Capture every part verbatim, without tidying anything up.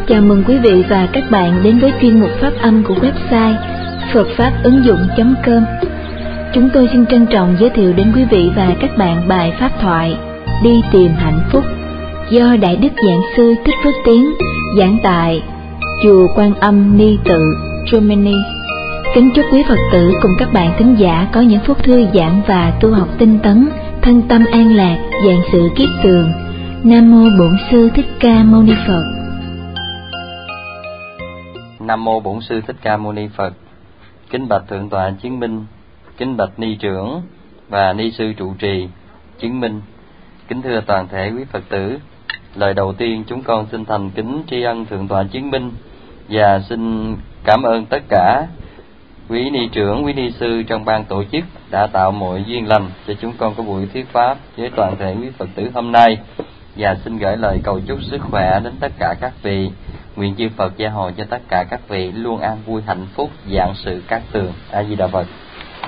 Chào mừng quý vị và các bạn đến với chuyên mục pháp âm của website phật pháp ứng dụng chấm com. Chúng tôi xin trân trọng giới thiệu đến quý vị và các bạn bài pháp thoại Đi tìm hạnh phúc do Đại Đức Giảng sư Thích Phước Tiến giảng tại Chùa Quan Âm Ni Tự, Germany. Kính chúc quý Phật tử cùng các bạn thính giả có những phút thư giãn và tu học tinh tấn, thân tâm an lạc, vạn sự kiết tường. Nam mô Bổn Sư Thích Ca Mâu Ni Phật. Nam mô Bổn Sư Thích Ca Mâu Ni Phật. Kính bạch Thượng tọa chứng minh, kính bạch ni trưởng và ni sư trụ trì chứng minh, kính thưa toàn thể quý Phật tử. Lời đầu tiên chúng con xin thành kính tri ân Thượng tọa chứng minh và xin cảm ơn tất cả quý ni trưởng, quý ni sư trong ban tổ chức đã tạo mọi duyên lành cho chúng con có buổi thuyết pháp với toàn thể quý Phật tử hôm nay. Và xin gửi lời cầu chúc sức khỏe đến tất cả các vị. Nguyện chư Phật gia hộ cho tất cả các vị luôn an vui hạnh phúc, vạn sự cát tường. A Di Đà Phật.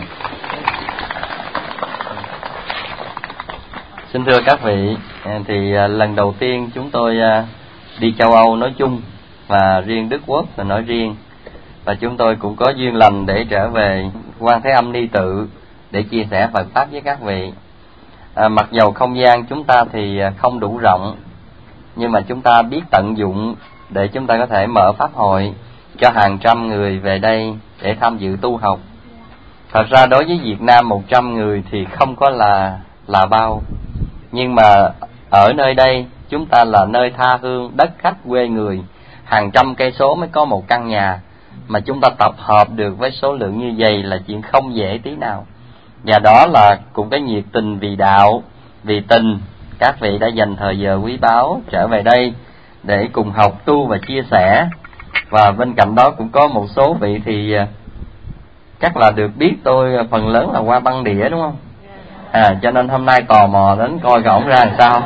Xin thưa các vị, thì lần đầu tiên chúng tôi đi châu Âu nói chung và riêng Đức Quốc là nói riêng, và chúng tôi cũng có duyên lành để trở về Quan Thế Âm Ni Tự để chia sẻ Phật pháp với các vị. À, mặc dầu không gian chúng ta thì không đủ rộng, nhưng mà chúng ta biết tận dụng để chúng ta có thể mở pháp hội cho hàng trăm người về đây để tham dự tu học. Thật ra đối với Việt Nam một trăm người thì không có là là bao, nhưng mà ở nơi đây chúng ta là nơi tha hương, đất khách quê người, hàng trăm cây số mới có một căn nhà, mà chúng ta tập hợp được với số lượng như vậy là chuyện không dễ tí nào. Và đó là cũng cái nhiệt tình vì đạo, vì tình, các vị đã dành thời giờ quý báu trở về đây để cùng học tu và chia sẻ. Và bên cạnh đó cũng có một số vị thì chắc là được biết tôi phần lớn là qua băng đĩa, đúng không? À, cho nên hôm nay tò mò đến coi ổng ra làm sao.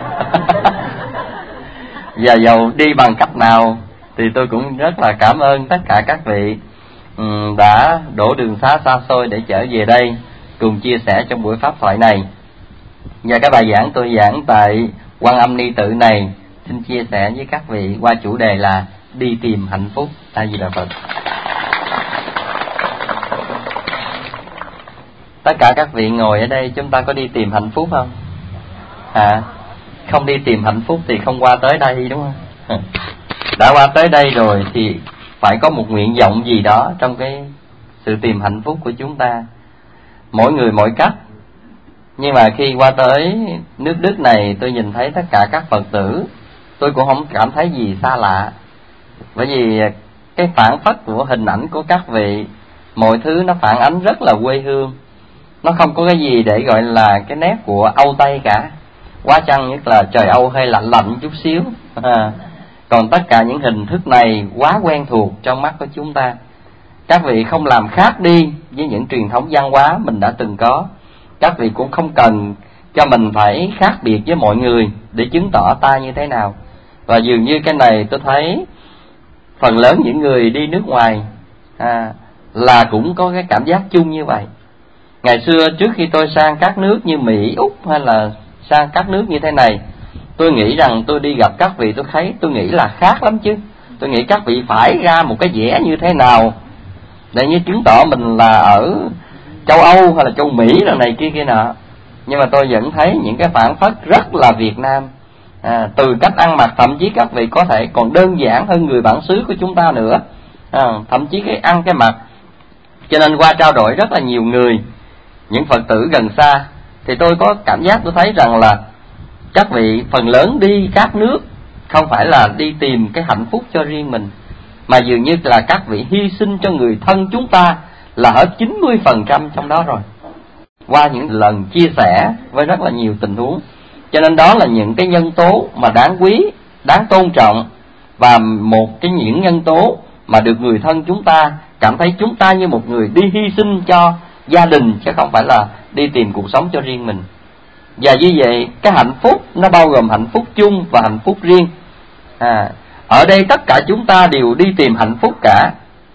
Và dầu đi bằng cách nào thì tôi cũng rất là cảm ơn tất cả các vị um, đã đổ đường xá xa xôi để trở về đây cùng chia sẻ trong buổi pháp thoại này. Và cái bài giảng tôi giảng tại Quan Âm Ni Tự này xin chia sẻ với các vị qua chủ đề là đi tìm hạnh phúc. A Di Đà Phật. Tất cả các vị ngồi ở đây chúng ta có đi tìm hạnh phúc không? À, không đi tìm hạnh phúc thì không qua tới đây, đúng không? Đã qua tới đây rồi thì phải có một nguyện vọng gì đó trong cái sự tìm hạnh phúc của chúng ta. Mỗi người mỗi cách. Nhưng mà khi qua tới nước Đức này, tôi nhìn thấy tất cả các Phật tử, tôi cũng không cảm thấy gì xa lạ. Bởi vì cái phản phất của hình ảnh của các vị, mọi thứ nó phản ánh rất là quê hương. Nó không có cái gì để gọi là cái nét của Âu Tây cả. Quá chăng nhất là trời Âu hơi lạnh lạnh chút xíu. À, còn tất cả những hình thức này quá quen thuộc trong mắt của chúng ta. Các vị không làm khác đi với những truyền thống văn hóa mình đã từng có. Các vị cũng không cần cho mình phải khác biệt với mọi người để chứng tỏ ta như thế nào. Và dường như cái này tôi thấy phần lớn những người đi nước ngoài à, là cũng có cái cảm giác chung như vậy. Ngày xưa trước khi tôi sang các nước như Mỹ, Úc hay là sang các nước như thế này, tôi nghĩ rằng tôi đi gặp các vị tôi thấy tôi nghĩ là khác lắm chứ. Tôi nghĩ các vị phải ra một cái vẻ như thế nào để như chứng tỏ mình là ở châu Âu hay là châu Mỹ lần này kia kia nọ. Nhưng mà tôi vẫn thấy những cái phản phất rất là Việt Nam. À, từ cách ăn mặc thậm chí các vị có thể còn đơn giản hơn người bản xứ của chúng ta nữa. À, thậm chí cái ăn cái mặc. Cho nên qua trao đổi rất là nhiều người, những Phật tử gần xa, thì tôi có cảm giác tôi thấy rằng là các vị phần lớn đi các nước không phải là đi tìm cái hạnh phúc cho riêng mình, mà dường như là các vị hy sinh cho người thân chúng ta là hết chín mươi phần trăm trong đó rồi, qua những lần chia sẻ với rất là nhiều tình huống. Cho nên đó là những cái nhân tố mà đáng quý, đáng tôn trọng, và một cái những nhân tố mà được người thân chúng ta cảm thấy chúng ta như một người đi hy sinh cho gia đình, chứ không phải là đi tìm cuộc sống cho riêng mình. Và như vậy cái hạnh phúc nó bao gồm hạnh phúc chung và hạnh phúc riêng. À, ở đây tất cả chúng ta đều đi tìm hạnh phúc cả.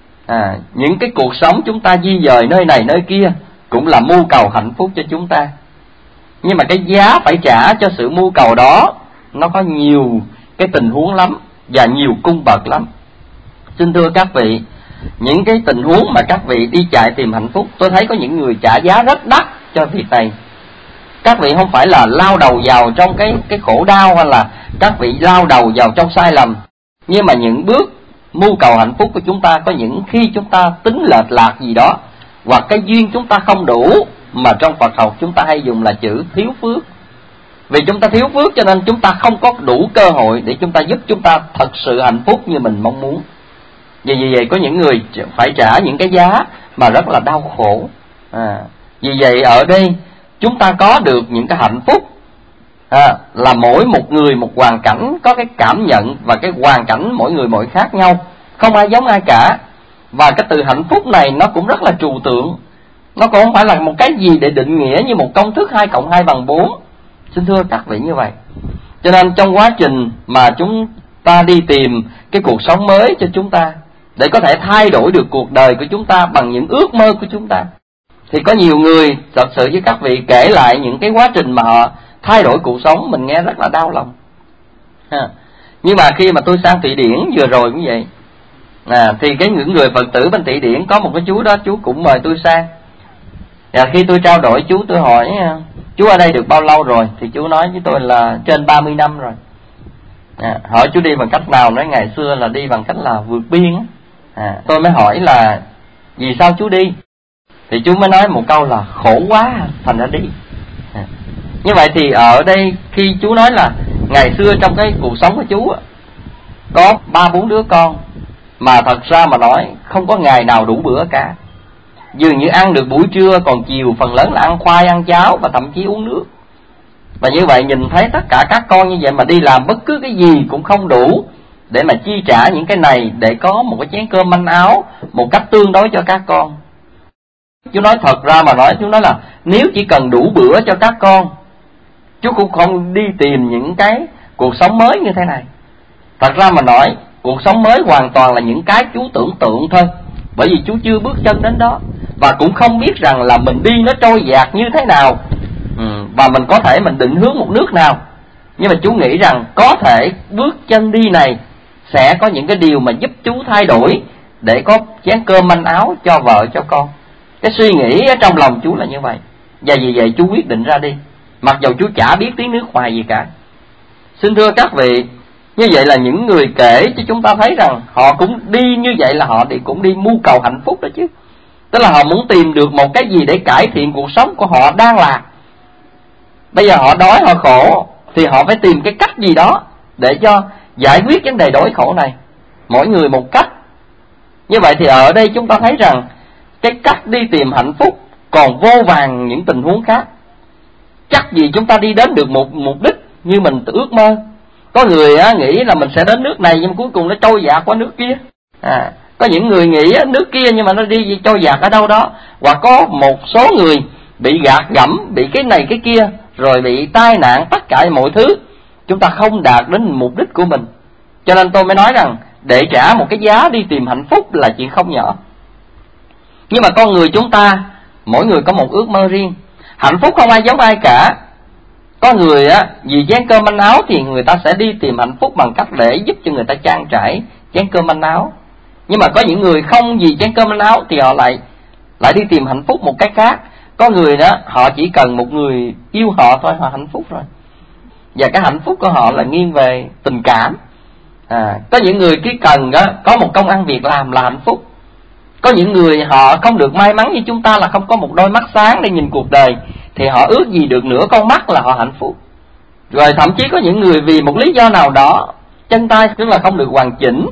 À, những cái cuộc sống chúng ta di dời nơi này nơi kia cũng là mưu cầu hạnh phúc cho chúng ta. Nhưng mà cái giá phải trả cho sự mưu cầu đó nó có nhiều cái tình huống lắm. và nhiều cung bậc lắm. Xin thưa các vị, những cái tình huống mà các vị đi chạy tìm hạnh phúc, tôi thấy có những người trả giá rất đắt cho việc này. Các vị không phải là lao đầu vào trong cái cái khổ đau, hay là các vị lao đầu vào trong sai lầm, nhưng mà những bước mưu cầu hạnh phúc của chúng ta, có những khi chúng ta tính lệch lạc gì đó, hoặc cái duyên chúng ta không đủ, mà trong Phật học chúng ta hay dùng là chữ thiếu phước. Vì chúng ta thiếu phước cho nên chúng ta không có đủ cơ hội để chúng ta giúp chúng ta thật sự hạnh phúc như mình mong muốn. Vì vậy có những người phải trả những cái giá mà rất là đau khổ. à, Vì vậy ở đây chúng ta có được những cái hạnh phúc, à, là mỗi một người một hoàn cảnh, có cái cảm nhận và cái hoàn cảnh mỗi người mỗi khác nhau, không ai giống ai cả. Và cái từ hạnh phúc này nó cũng rất là trừu tượng, nó cũng không phải là một cái gì để định nghĩa như một công thức hai cộng hai bằng bốn. Xin thưa các vị như vậy. Cho nên trong quá trình mà chúng ta đi tìm cái cuộc sống mới cho chúng ta, để có thể thay đổi được cuộc đời của chúng ta bằng những ước mơ của chúng ta, thì có nhiều người thật sự với các vị kể lại những cái quá trình mà họ thay đổi cuộc sống, mình nghe rất là đau lòng. ha. Nhưng mà khi mà tôi sang Thụy Điển vừa rồi cũng vậy, à, thì cái những người Phật tử bên Thụy Điển có một cái chú đó, chú cũng mời tôi sang. Và khi tôi trao đổi chú, tôi hỏi chú ở đây được bao lâu rồi, thì chú nói với tôi là trên ba mươi năm rồi. à, Hỏi chú đi bằng cách nào, nói ngày xưa là đi bằng cách là vượt biên. à, Tôi mới hỏi là vì sao chú đi, thì chú mới nói một câu là khổ quá thành ra đi. à. Như vậy thì ở đây khi chú nói là ngày xưa trong cái cuộc sống của chú có ba bốn đứa con, mà thật ra mà nói không có ngày nào đủ bữa cả. Dường như ăn được buổi trưa, còn chiều phần lớn là ăn khoai, ăn cháo và thậm chí uống nước. Và như vậy nhìn thấy tất cả các con như vậy mà đi làm bất cứ cái gì cũng không đủ để mà chi trả những cái này, để có một cái chén cơm manh áo một cách tương đối cho các con. Chú nói thật ra mà nói, chú nói là nếu chỉ cần đủ bữa cho các con, chú cũng không đi tìm những cái cuộc sống mới như thế này. Thật ra mà nói, cuộc sống mới hoàn toàn là những cái chú tưởng tượng thôi, bởi vì chú chưa bước chân đến đó, và cũng không biết rằng là mình đi nó trôi dạt như thế nào, ừ, và mình có thể mình định hướng một nước nào. Nhưng mà chú nghĩ rằng có thể bước chân đi này sẽ có những cái điều mà giúp chú thay đổi, để có chén cơm manh áo cho vợ cho con. Cái suy nghĩ ở trong lòng chú là như vậy. Và vì vậy chú quyết định ra đi, mặc dù chú chả biết tiếng nước ngoài gì cả. Xin thưa các vị, như vậy là những người kể cho chúng ta thấy rằng họ cũng đi như vậy, là họ đi cũng đi mưu cầu hạnh phúc đó chứ. Tức là họ muốn tìm được một cái gì để cải thiện cuộc sống của họ đang lạc. Bây giờ họ đói, họ khổ, thì họ phải tìm cái cách gì đó để cho giải quyết vấn đề đói khổ này, mỗi người một cách. Như vậy thì ở đây chúng ta thấy rằng cái cách đi tìm hạnh phúc còn vô vàn những tình huống khác. Chắc gì chúng ta đi đến được một mục đích như mình ước mơ. Có người á, nghĩ là mình sẽ đến nước này, nhưng cuối cùng nó trôi dạt qua nước kia. à, Có những người nghĩ á, nước kia nhưng mà nó đi trôi dạt ở đâu đó. Hoặc có một số người bị gạt gẫm, bị cái này cái kia, rồi bị tai nạn, tất cả mọi thứ. Chúng ta không đạt đến mục đích của mình. Cho nên tôi mới nói rằng để trả một cái giá đi tìm hạnh phúc là chuyện không nhỏ. Nhưng mà con người chúng ta, mỗi người có một ước mơ riêng. Hạnh phúc không ai giống ai cả. Có người á, vì chén cơm manh áo thì người ta sẽ đi tìm hạnh phúc bằng cách để giúp cho người ta trang trải chén cơm manh áo. Nhưng mà có những người không vì chén cơm manh áo thì họ lại lại đi tìm hạnh phúc một cái khác. Có người đó, họ chỉ cần một người yêu họ thôi, họ hạnh phúc rồi. Và cái hạnh phúc của họ là nghiêng về tình cảm. à, Có những người chỉ cần đó, có một công ăn việc làm là hạnh phúc. Có những người họ không được may mắn như chúng ta, là không có một đôi mắt sáng để nhìn cuộc đời, thì họ ước gì được nửa con mắt là họ hạnh phúc. Rồi thậm chí có những người vì một lý do nào đó, chân tay tức là không được hoàn chỉnh,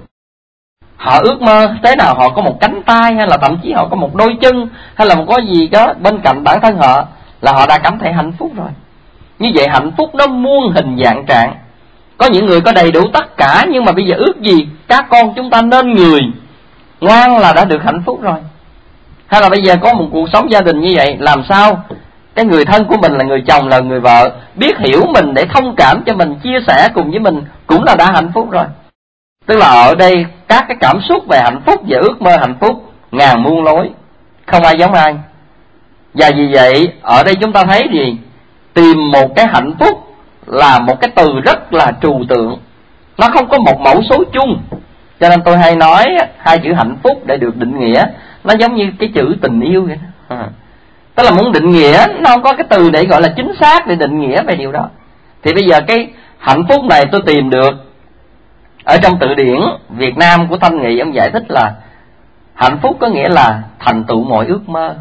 họ ước mơ thế nào họ có một cánh tay, hay là thậm chí họ có một đôi chân, hay là một cái gì đó bên cạnh bản thân họ, là họ đã cảm thấy hạnh phúc rồi. Như vậy hạnh phúc nó muôn hình dạng trạng. Có những người có đầy đủ tất cả, nhưng mà bây giờ ước gì các con chúng ta nên người ngoan là đã được hạnh phúc rồi. Hay là bây giờ có một cuộc sống gia đình như vậy, làm sao cái người thân của mình là người chồng, là người vợ, biết hiểu mình để thông cảm cho mình, chia sẻ cùng với mình, cũng là đã hạnh phúc rồi. Tức là ở đây các cái cảm xúc về hạnh phúc và ước mơ hạnh phúc ngàn muôn lối, không ai giống ai. Và vì vậy ở đây chúng ta thấy gì? Tìm một cái hạnh phúc là một cái từ rất là trừu tượng. Nó không có một mẫu số chung. Cho nên tôi hay nói hai chữ hạnh phúc để được định nghĩa, nó giống như cái chữ tình yêu vậy đó. À. Tức là muốn định nghĩa, nó không có cái từ để gọi là chính xác để định nghĩa về điều đó. Thì bây giờ cái hạnh phúc này tôi tìm được ở trong từ điển Việt Nam của Thanh Nghị, ông giải thích là hạnh phúc có nghĩa là thành tựu mọi ước mơ.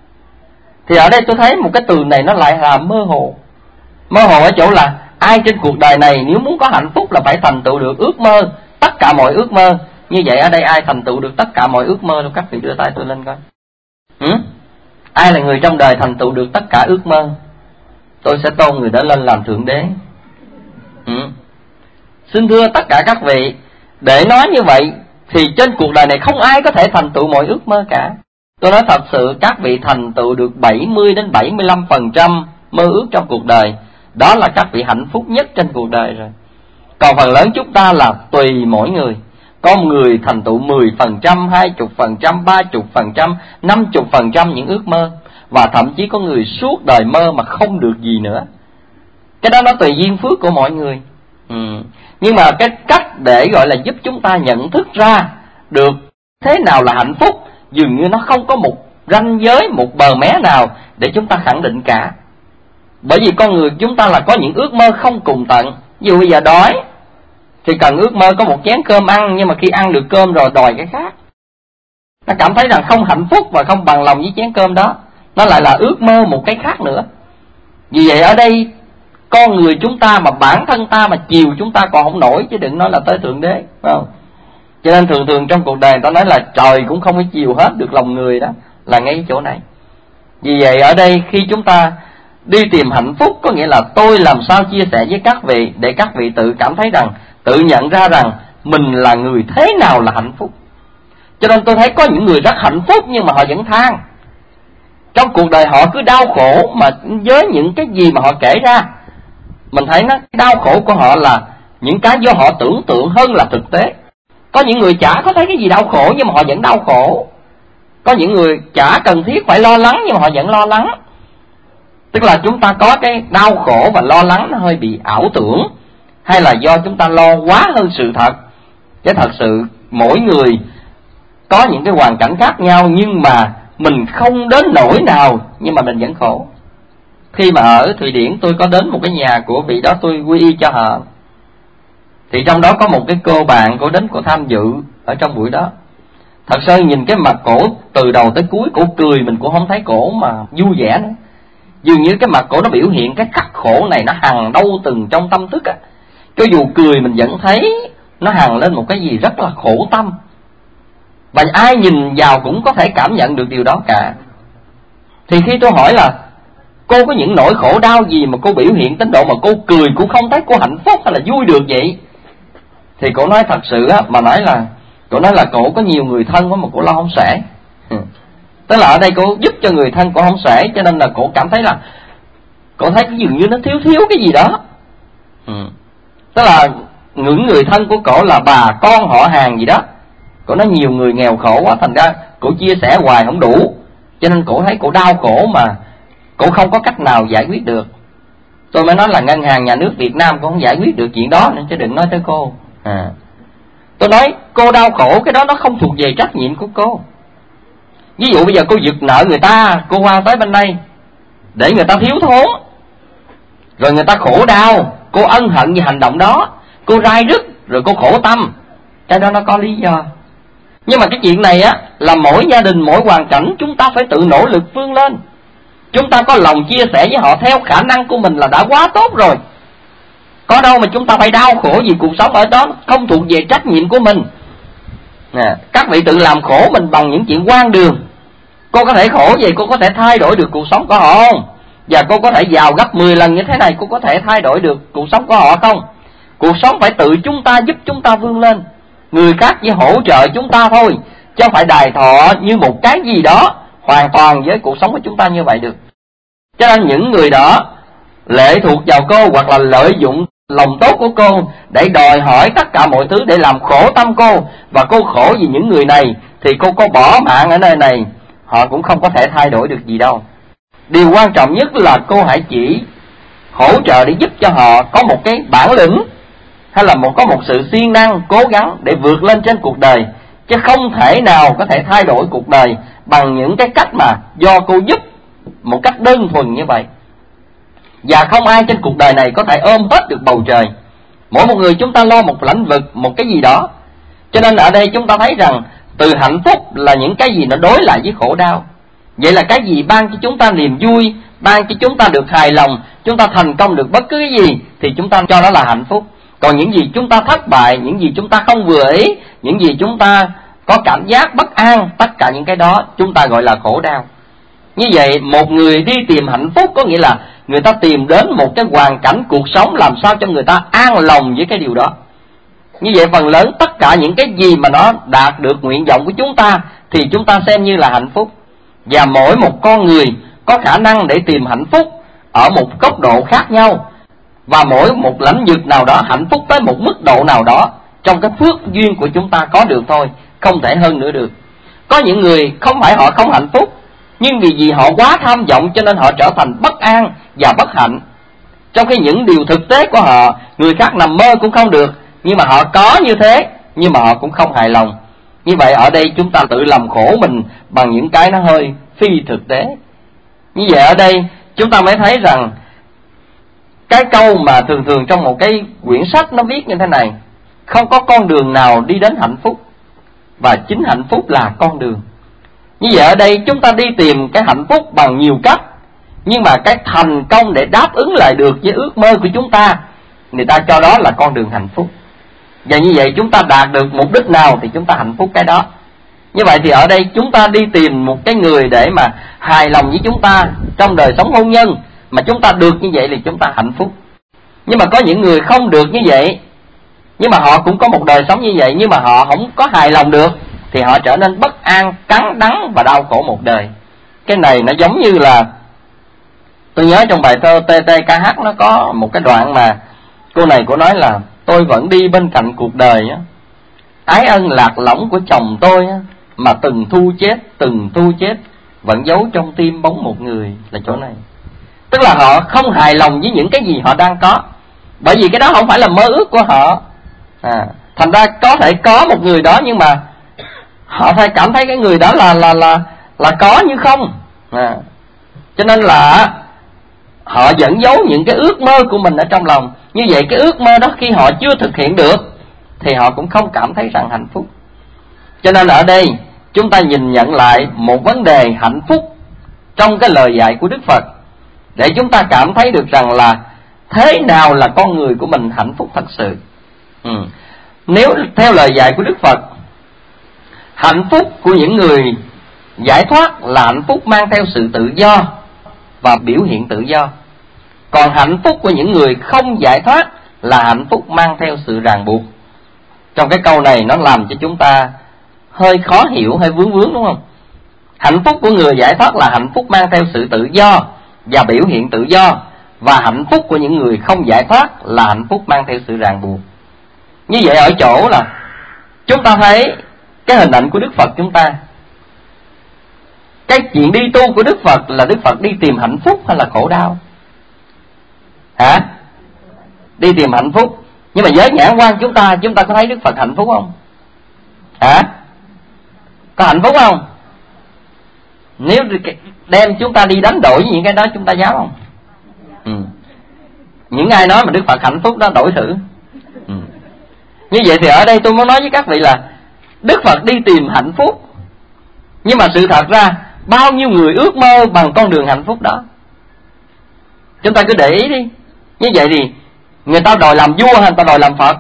Thì ở đây tôi thấy một cái từ này nó lại là mơ hồ. Mơ hồ ở chỗ là ai trên cuộc đời này nếu muốn có hạnh phúc là phải thành tựu được ước mơ, tất cả mọi ước mơ. Như vậy ở đây ai thành tựu được tất cả mọi ước mơ đâu? Các vị đưa tay tôi lên coi. Ừ? Ai là người trong đời thành tựu được tất cả ước mơ? Tôi sẽ tôn người đó lên làm thượng đế. Ừ? Xin thưa tất cả các vị, để nói như vậy thì trên cuộc đời này không ai có thể thành tựu mọi ước mơ cả. Tôi nói thật sự, các vị thành tựu được bảy mươi đến bảy mươi lăm phần trăm mơ ước trong cuộc đời, đó là các vị hạnh phúc nhất trên cuộc đời rồi. Còn phần lớn chúng ta là tùy mỗi người. Có người thành tựu mười phần trăm, hai mươi phần trăm, ba mươi phần trăm, năm mươi phần trăm những ước mơ. Và thậm chí có người suốt đời mơ mà không được gì nữa. Cái đó nó tùy duyên phước của mọi người. Ừ. Nhưng mà cái cách để gọi là giúp chúng ta nhận thức ra được thế nào là hạnh phúc, dường như nó không có một ranh giới, một bờ mé nào để chúng ta khẳng định cả. Bởi vì con người chúng ta là có những ước mơ không cùng tận. Ví dụ bây giờ đói thì cần ước mơ có một chén cơm ăn, nhưng mà khi ăn được cơm rồi đòi cái khác. Nó cảm thấy rằng không hạnh phúc và không bằng lòng với chén cơm đó. Nó lại là ước mơ một cái khác nữa. Vì vậy ở đây con người chúng ta mà bản thân ta mà chiều chúng ta còn không nổi, chứ đừng nói là tới thượng đế, phải không? Cho nên thường thường trong cuộc đời ta nói là trời cũng không có chiều hết được lòng người, đó là ngay cái chỗ này. Vì vậy ở đây khi chúng ta đi tìm hạnh phúc, có nghĩa là tôi làm sao chia sẻ với các vị để các vị tự cảm thấy rằng, tự nhận ra rằng mình là người thế nào là hạnh phúc. Cho nên tôi thấy có những người rất hạnh phúc nhưng mà họ vẫn than. Trong cuộc đời họ cứ đau khổ, mà với những cái gì mà họ kể ra, mình thấy nó đau khổ của họ là những cái do họ tưởng tượng hơn là thực tế. Có những người chả có thấy cái gì đau khổ nhưng mà họ vẫn đau khổ. Có những người chả cần thiết phải lo lắng nhưng mà họ vẫn lo lắng. Tức là chúng ta có cái đau khổ và lo lắng nó hơi bị ảo tưởng, hay là do chúng ta lo quá hơn sự thật. Chứ thật sự mỗi người có những cái hoàn cảnh khác nhau, nhưng mà mình không đến nỗi nào nhưng mà mình vẫn khổ. Khi mà ở Thụy Điển tôi có đến một cái nhà của vị đó, tôi quy y cho họ. Thì trong đó có một cái cô bạn, cô đến cô tham dự ở trong buổi đó. Thật sự nhìn cái mặt cổ từ đầu tới cuối, cổ cười mình cũng không thấy cổ mà vui vẻ nữa. Dường như cái mặt cổ nó biểu hiện cái khắc khổ này nó hằn đâu từng trong tâm thức á. Cho dù cười mình vẫn thấy nó hằn lên một cái gì rất là khổ tâm. Và ai nhìn vào cũng có thể cảm nhận được điều đó cả. Thì khi tôi hỏi là cô có những nỗi khổ đau gì mà cô biểu hiện đến độ mà cô cười cũng không thấy cô hạnh phúc hay là vui được vậy, thì cô nói thật sự á, mà nói là cô nói là cô có nhiều người thân quá mà cô lo không xuể. Ừ. Tức là ở đây cô giúp cho người thân cô không xuể, cho nên là cô cảm thấy là cô thấy cái dường như nó thiếu thiếu cái gì đó. Ừ. Tức là những người thân của cô là bà con họ hàng gì đó. Cô nói nhiều người nghèo khổ quá, thành ra cô chia sẻ hoài không đủ, cho nên cô thấy cô đau khổ mà cô không có cách nào giải quyết được. Tôi mới nói là ngân hàng nhà nước Việt Nam cũng không giải quyết được chuyện đó nữa, chứ đừng nói tới cô. À. Tôi nói cô đau khổ, cái đó nó không thuộc về trách nhiệm của cô. Ví dụ bây giờ cô giật nợ người ta, cô qua tới bên đây để người ta thiếu thốn, rồi người ta khổ đau, cô ân hận vì hành động đó, cô rai rứt, rồi cô khổ tâm. Cái đó nó có lý do. Nhưng mà cái chuyện này á, là mỗi gia đình, mỗi hoàn cảnh chúng ta phải tự nỗ lực vươn lên. Chúng ta có lòng chia sẻ với họ theo khả năng của mình là đã quá tốt rồi. Có đâu mà chúng ta phải đau khổ vì cuộc sống ở đó không thuộc về trách nhiệm của mình. Nè, các vị tự làm khổ mình bằng những chuyện hoang đường. Cô có thể khổ vậy, cô có thể thay đổi được cuộc sống của họ không? Và cô có thể giàu gấp mười lần như thế này, cô có thể thay đổi được cuộc sống của họ không? Cuộc sống phải tự chúng ta giúp chúng ta vươn lên. Người khác chỉ hỗ trợ chúng ta thôi, chứ không phải đài thọ như một cái gì đó hoàn toàn với cuộc sống của chúng ta như vậy được. Cho nên những người đó lệ thuộc vào cô, hoặc là lợi dụng lòng tốt của cô để đòi hỏi tất cả mọi thứ, để làm khổ tâm cô, và cô khổ vì những người này, thì cô có bỏ mạng ở nơi này, họ cũng không có thể thay đổi được gì đâu. Điều quan trọng nhất là cô hãy chỉ hỗ trợ để giúp cho họ có một cái bản lĩnh hay là một có một sự siêng năng cố gắng để vượt lên trên cuộc đời, chứ không thể nào có thể thay đổi cuộc đời bằng những cái cách mà do cô giúp một cách đơn thuần như vậy. Và không ai trên cuộc đời này có thể ôm hết được bầu trời. Mỗi một người chúng ta lo một lĩnh vực, một cái gì đó. Cho nên ở đây chúng ta thấy rằng từ hạnh phúc là những cái gì nó đối lại với khổ đau. Vậy là cái gì ban cho chúng ta niềm vui, ban cho chúng ta được hài lòng, chúng ta thành công được bất cứ cái gì thì chúng ta cho đó là hạnh phúc. Còn những gì chúng ta thất bại, những gì chúng ta không vừa ý, những gì chúng ta có cảm giác bất an, tất cả những cái đó chúng ta gọi là khổ đau. Như vậy một người đi tìm hạnh phúc có nghĩa là người ta tìm đến một cái hoàn cảnh cuộc sống làm sao cho người ta an lòng với cái điều đó. Như vậy phần lớn tất cả những cái gì mà nó đạt được nguyện vọng của chúng ta thì chúng ta xem như là hạnh phúc. Và mỗi một con người có khả năng để tìm hạnh phúc ở một góc độ khác nhau, và mỗi một lĩnh vực nào đó hạnh phúc tới một mức độ nào đó trong cái phước duyên của chúng ta có được thôi, không thể hơn nữa được. Có những người không phải họ không hạnh phúc, nhưng vì vì họ quá tham vọng cho nên họ trở thành bất an và bất hạnh. Trong khi những điều thực tế của họ, người khác nằm mơ cũng không được, nhưng mà họ có như thế, nhưng mà họ cũng không hài lòng. Như vậy ở đây chúng ta tự làm khổ mình bằng những cái nó hơi phi thực tế. Như vậy ở đây chúng ta mới thấy rằng cái câu mà thường thường trong một cái quyển sách nó viết như thế này: không có con đường nào đi đến hạnh phúc, và chính hạnh phúc là con đường. Như vậy ở đây chúng ta đi tìm cái hạnh phúc bằng nhiều cách, nhưng mà cái thành công để đáp ứng lại được với ước mơ của chúng ta, người ta cho đó là con đường hạnh phúc. Và như vậy chúng ta đạt được mục đích nào thì chúng ta hạnh phúc cái đó. Như vậy thì ở đây chúng ta đi tìm một cái người để mà hài lòng với chúng ta trong đời sống hôn nhân, mà chúng ta được như vậy thì chúng ta hạnh phúc. Nhưng mà có những người không được như vậy, nhưng mà họ cũng có một đời sống như vậy, nhưng mà họ không có hài lòng được, thì họ trở nên bất an, cắn đắng và đau khổ một đời. Cái này nó giống như là, tôi nhớ trong bài thơ tê tê ca hát nó có một cái đoạn mà cô này cô nói là: tôi vẫn đi bên cạnh cuộc đời á, ái ân lạc lõng của chồng tôi á, mà từng thu chết, từng thu chết, vẫn giấu trong tim bóng một người. Là chỗ này. Tức là họ không hài lòng với những cái gì họ đang có, bởi vì cái đó không phải là mơ ước của họ. à, Thành ra có thể có một người đó, nhưng mà họ phải cảm thấy cái người đó là là là là có như không. à, Cho nên là họ vẫn giấu những cái ước mơ của mình ở trong lòng. Như vậy cái ước mơ đó khi họ chưa thực hiện được thì họ cũng không cảm thấy rằng hạnh phúc. Cho nên ở đây chúng ta nhìn nhận lại một vấn đề hạnh phúc trong cái lời dạy của Đức Phật, để chúng ta cảm thấy được rằng là thế nào là con người của mình hạnh phúc thật sự. ừ. Nếu theo lời dạy của Đức Phật, hạnh phúc của những người giải thoát là hạnh phúc mang theo sự tự do và biểu hiện tự do. Còn hạnh phúc của những người không giải thoát là hạnh phúc mang theo sự ràng buộc. Trong cái câu này nó làm cho chúng ta hơi khó hiểu, hơi vướng vướng, đúng không? Hạnh phúc của người giải thoát là hạnh phúc mang theo sự tự do và biểu hiện tự do, và hạnh phúc của những người không giải thoát là hạnh phúc mang theo sự ràng buộc. Như vậy ở chỗ là chúng ta thấy cái hình ảnh của Đức Phật chúng ta, cái chuyện đi tu của Đức Phật là Đức Phật đi tìm hạnh phúc hay là khổ đau? Hả? Đi tìm hạnh phúc. Nhưng mà với nhãn quan chúng ta, chúng ta có thấy Đức Phật hạnh phúc không? Hả? Có hạnh phúc không? Nếu đem chúng ta đi đánh đổi với những cái đó, chúng ta dám không? Ừ. Những ai nói mà Đức Phật hạnh phúc đó đổi thử. ừ. Như vậy thì ở đây tôi muốn nói với các vị là Đức Phật đi tìm hạnh phúc, nhưng mà sự thật ra bao nhiêu người ước mơ bằng con đường hạnh phúc đó. Chúng ta cứ để ý đi. Như vậy thì người ta đòi làm vua hay người ta đòi làm Phật?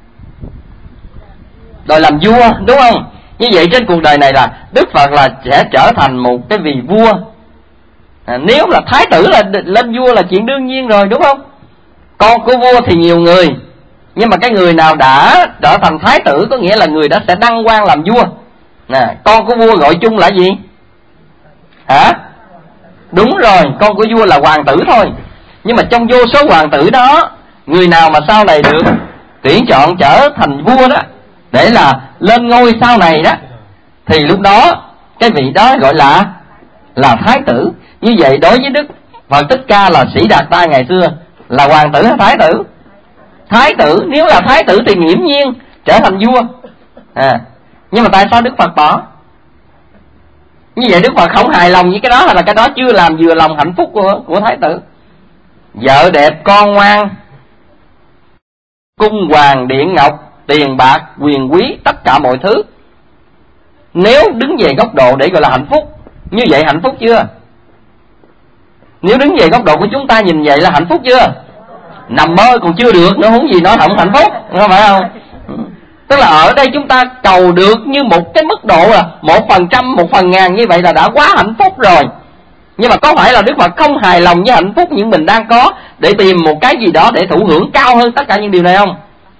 Đòi làm vua, đúng không? Như vậy trên cuộc đời này là Đức Phật là sẽ trở thành một cái vị vua. à, Nếu là thái tử là lên vua là chuyện đương nhiên rồi, đúng không? Con của vua thì nhiều người, nhưng mà cái người nào đã trở thành thái tử có nghĩa là người đó sẽ đăng quang làm vua. Nè, con của vua gọi chung là gì? Hả? Đúng rồi, con của vua là hoàng tử thôi. Nhưng mà trong vô số hoàng tử đó, người nào mà sau này được tuyển chọn trở thành vua đó, để là lên ngôi sau này đó, thì lúc đó cái vị đó gọi là là thái tử. Như vậy đối với Đức Phật Thích Ca là Sĩ Đạt Ta ngày xưa là hoàng tử hay thái tử? Thái tử, nếu là thái tử thì nghiễm nhiên trở thành vua. À, nhưng mà tại sao Đức Phật bỏ? Như vậy Đức Phật không hài lòng với cái đó, hay là cái đó chưa làm vừa lòng hạnh phúc của, của thái tử? Vợ đẹp, con ngoan, cung hoàng điện ngọc, tiền bạc, quyền quý, tất cả mọi thứ, nếu đứng về góc độ để gọi là hạnh phúc, như vậy hạnh phúc chưa? Nếu đứng về góc độ của chúng ta nhìn vậy là hạnh phúc chưa? Nằm mơ còn chưa được nữa, huống gì nói không hạnh phúc, không phải không? Tức là ở đây chúng ta cầu được như một cái mức độ là một phần trăm, một phần ngàn, như vậy là đã quá hạnh phúc rồi. Nhưng mà có phải là Đức Phật không hài lòng với hạnh phúc những mình đang có để tìm một cái gì đó để thụ hưởng cao hơn tất cả những điều này không?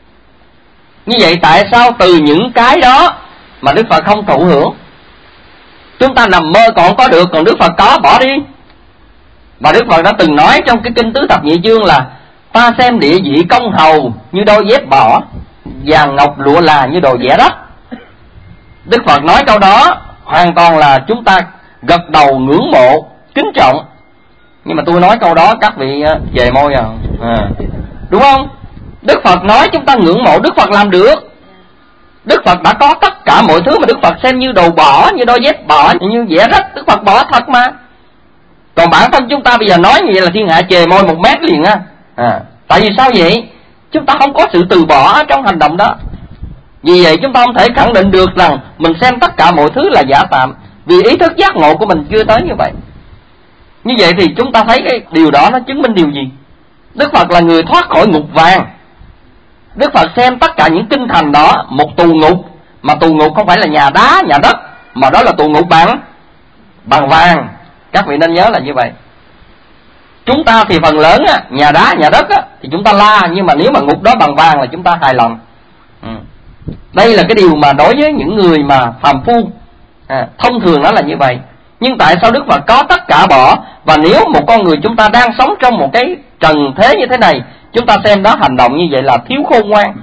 Như vậy tại sao từ những cái đó mà Đức Phật không thụ hưởng? Chúng ta nằm mơ còn có được, còn Đức Phật có, bỏ đi. Và Đức Phật đã từng nói trong cái kinh Tứ Thập Nhị Chương là: ta xem địa vị công hầu như đôi dép bỏ, vàng ngọc lụa là như đồ vẽ đất. Đức Phật nói câu đó hoàn toàn là chúng ta gật đầu ngưỡng mộ, kính trọng. Nhưng mà tôi nói câu đó các vị về môi à, à đúng không? Đức Phật nói chúng ta ngưỡng mộ, Đức Phật làm được. Đức Phật đã có tất cả mọi thứ mà Đức Phật xem như đồ bỏ, như đôi dép bỏ, như vẽ rách, Đức Phật bỏ thật mà. Còn bản thân chúng ta bây giờ nói như vậy là thiên hạ chề môi một mét liền á. À, tại vì sao vậy? Chúng ta không có sự từ bỏ trong hành động đó. Vì vậy chúng ta không thể khẳng định được rằng mình xem tất cả mọi thứ là giả tạm, vì ý thức giác ngộ của mình chưa tới như vậy. Như vậy thì chúng ta thấy cái điều đó nó chứng minh điều gì? Đức Phật là người thoát khỏi ngục vàng. Đức Phật xem tất cả những kinh thành đó một tù ngục, mà tù ngục không phải là nhà đá, nhà đất, mà đó là tù ngục bằng bằng vàng. Các vị nên nhớ là như vậy. Chúng ta thì phần lớn á, nhà đá, nhà đất á, thì chúng ta la, nhưng mà nếu mà ngục đó bằng vàng là chúng ta hài lòng. Ừ. Đây là cái điều mà đối với những người mà phàm phu, à, thông thường nó là như vậy. Nhưng tại sao Đức Phật có tất cả bỏ? Và nếu một con người chúng ta đang sống trong một cái trần thế như thế này, chúng ta xem đó hành động như vậy là thiếu khôn ngoan.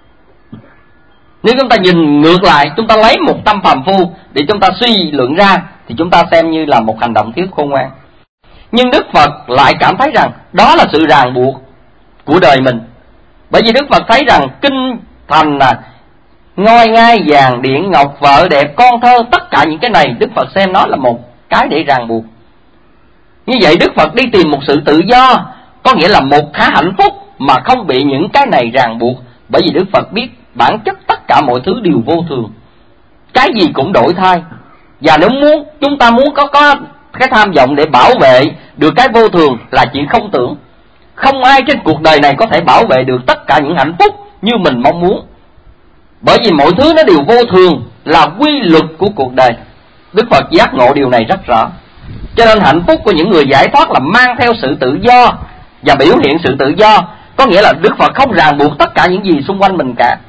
Nếu chúng ta nhìn ngược lại, chúng ta lấy một tâm phàm phu để chúng ta suy luận ra, thì chúng ta xem như là một hành động thiếu khôn ngoan. Nhưng Đức Phật lại cảm thấy rằng đó là sự ràng buộc của đời mình. Bởi vì Đức Phật thấy rằng kinh thành là ngôi ngai vàng điện ngọc, vợ đẹp, con thơ, tất cả những cái này Đức Phật xem nó là một cái để ràng buộc. Như vậy Đức Phật đi tìm một sự tự do, có nghĩa là một khá hạnh phúc mà không bị những cái này ràng buộc. Bởi vì Đức Phật biết bản chất tất cả mọi thứ đều vô thường, cái gì cũng đổi thay. Và nếu muốn chúng ta muốn có có cái tham vọng để bảo vệ được cái vô thường là chuyện không tưởng. Không ai trên cuộc đời này có thể bảo vệ được tất cả những hạnh phúc như mình mong muốn. Bởi vì mọi thứ nó đều vô thường, là quy luật của cuộc đời. Đức Phật giác ngộ điều này rất rõ. Cho nên hạnh phúc của những người giải thoát là mang theo sự tự do và biểu hiện sự tự do. Có nghĩa là Đức Phật không ràng buộc tất cả những gì xung quanh mình cả.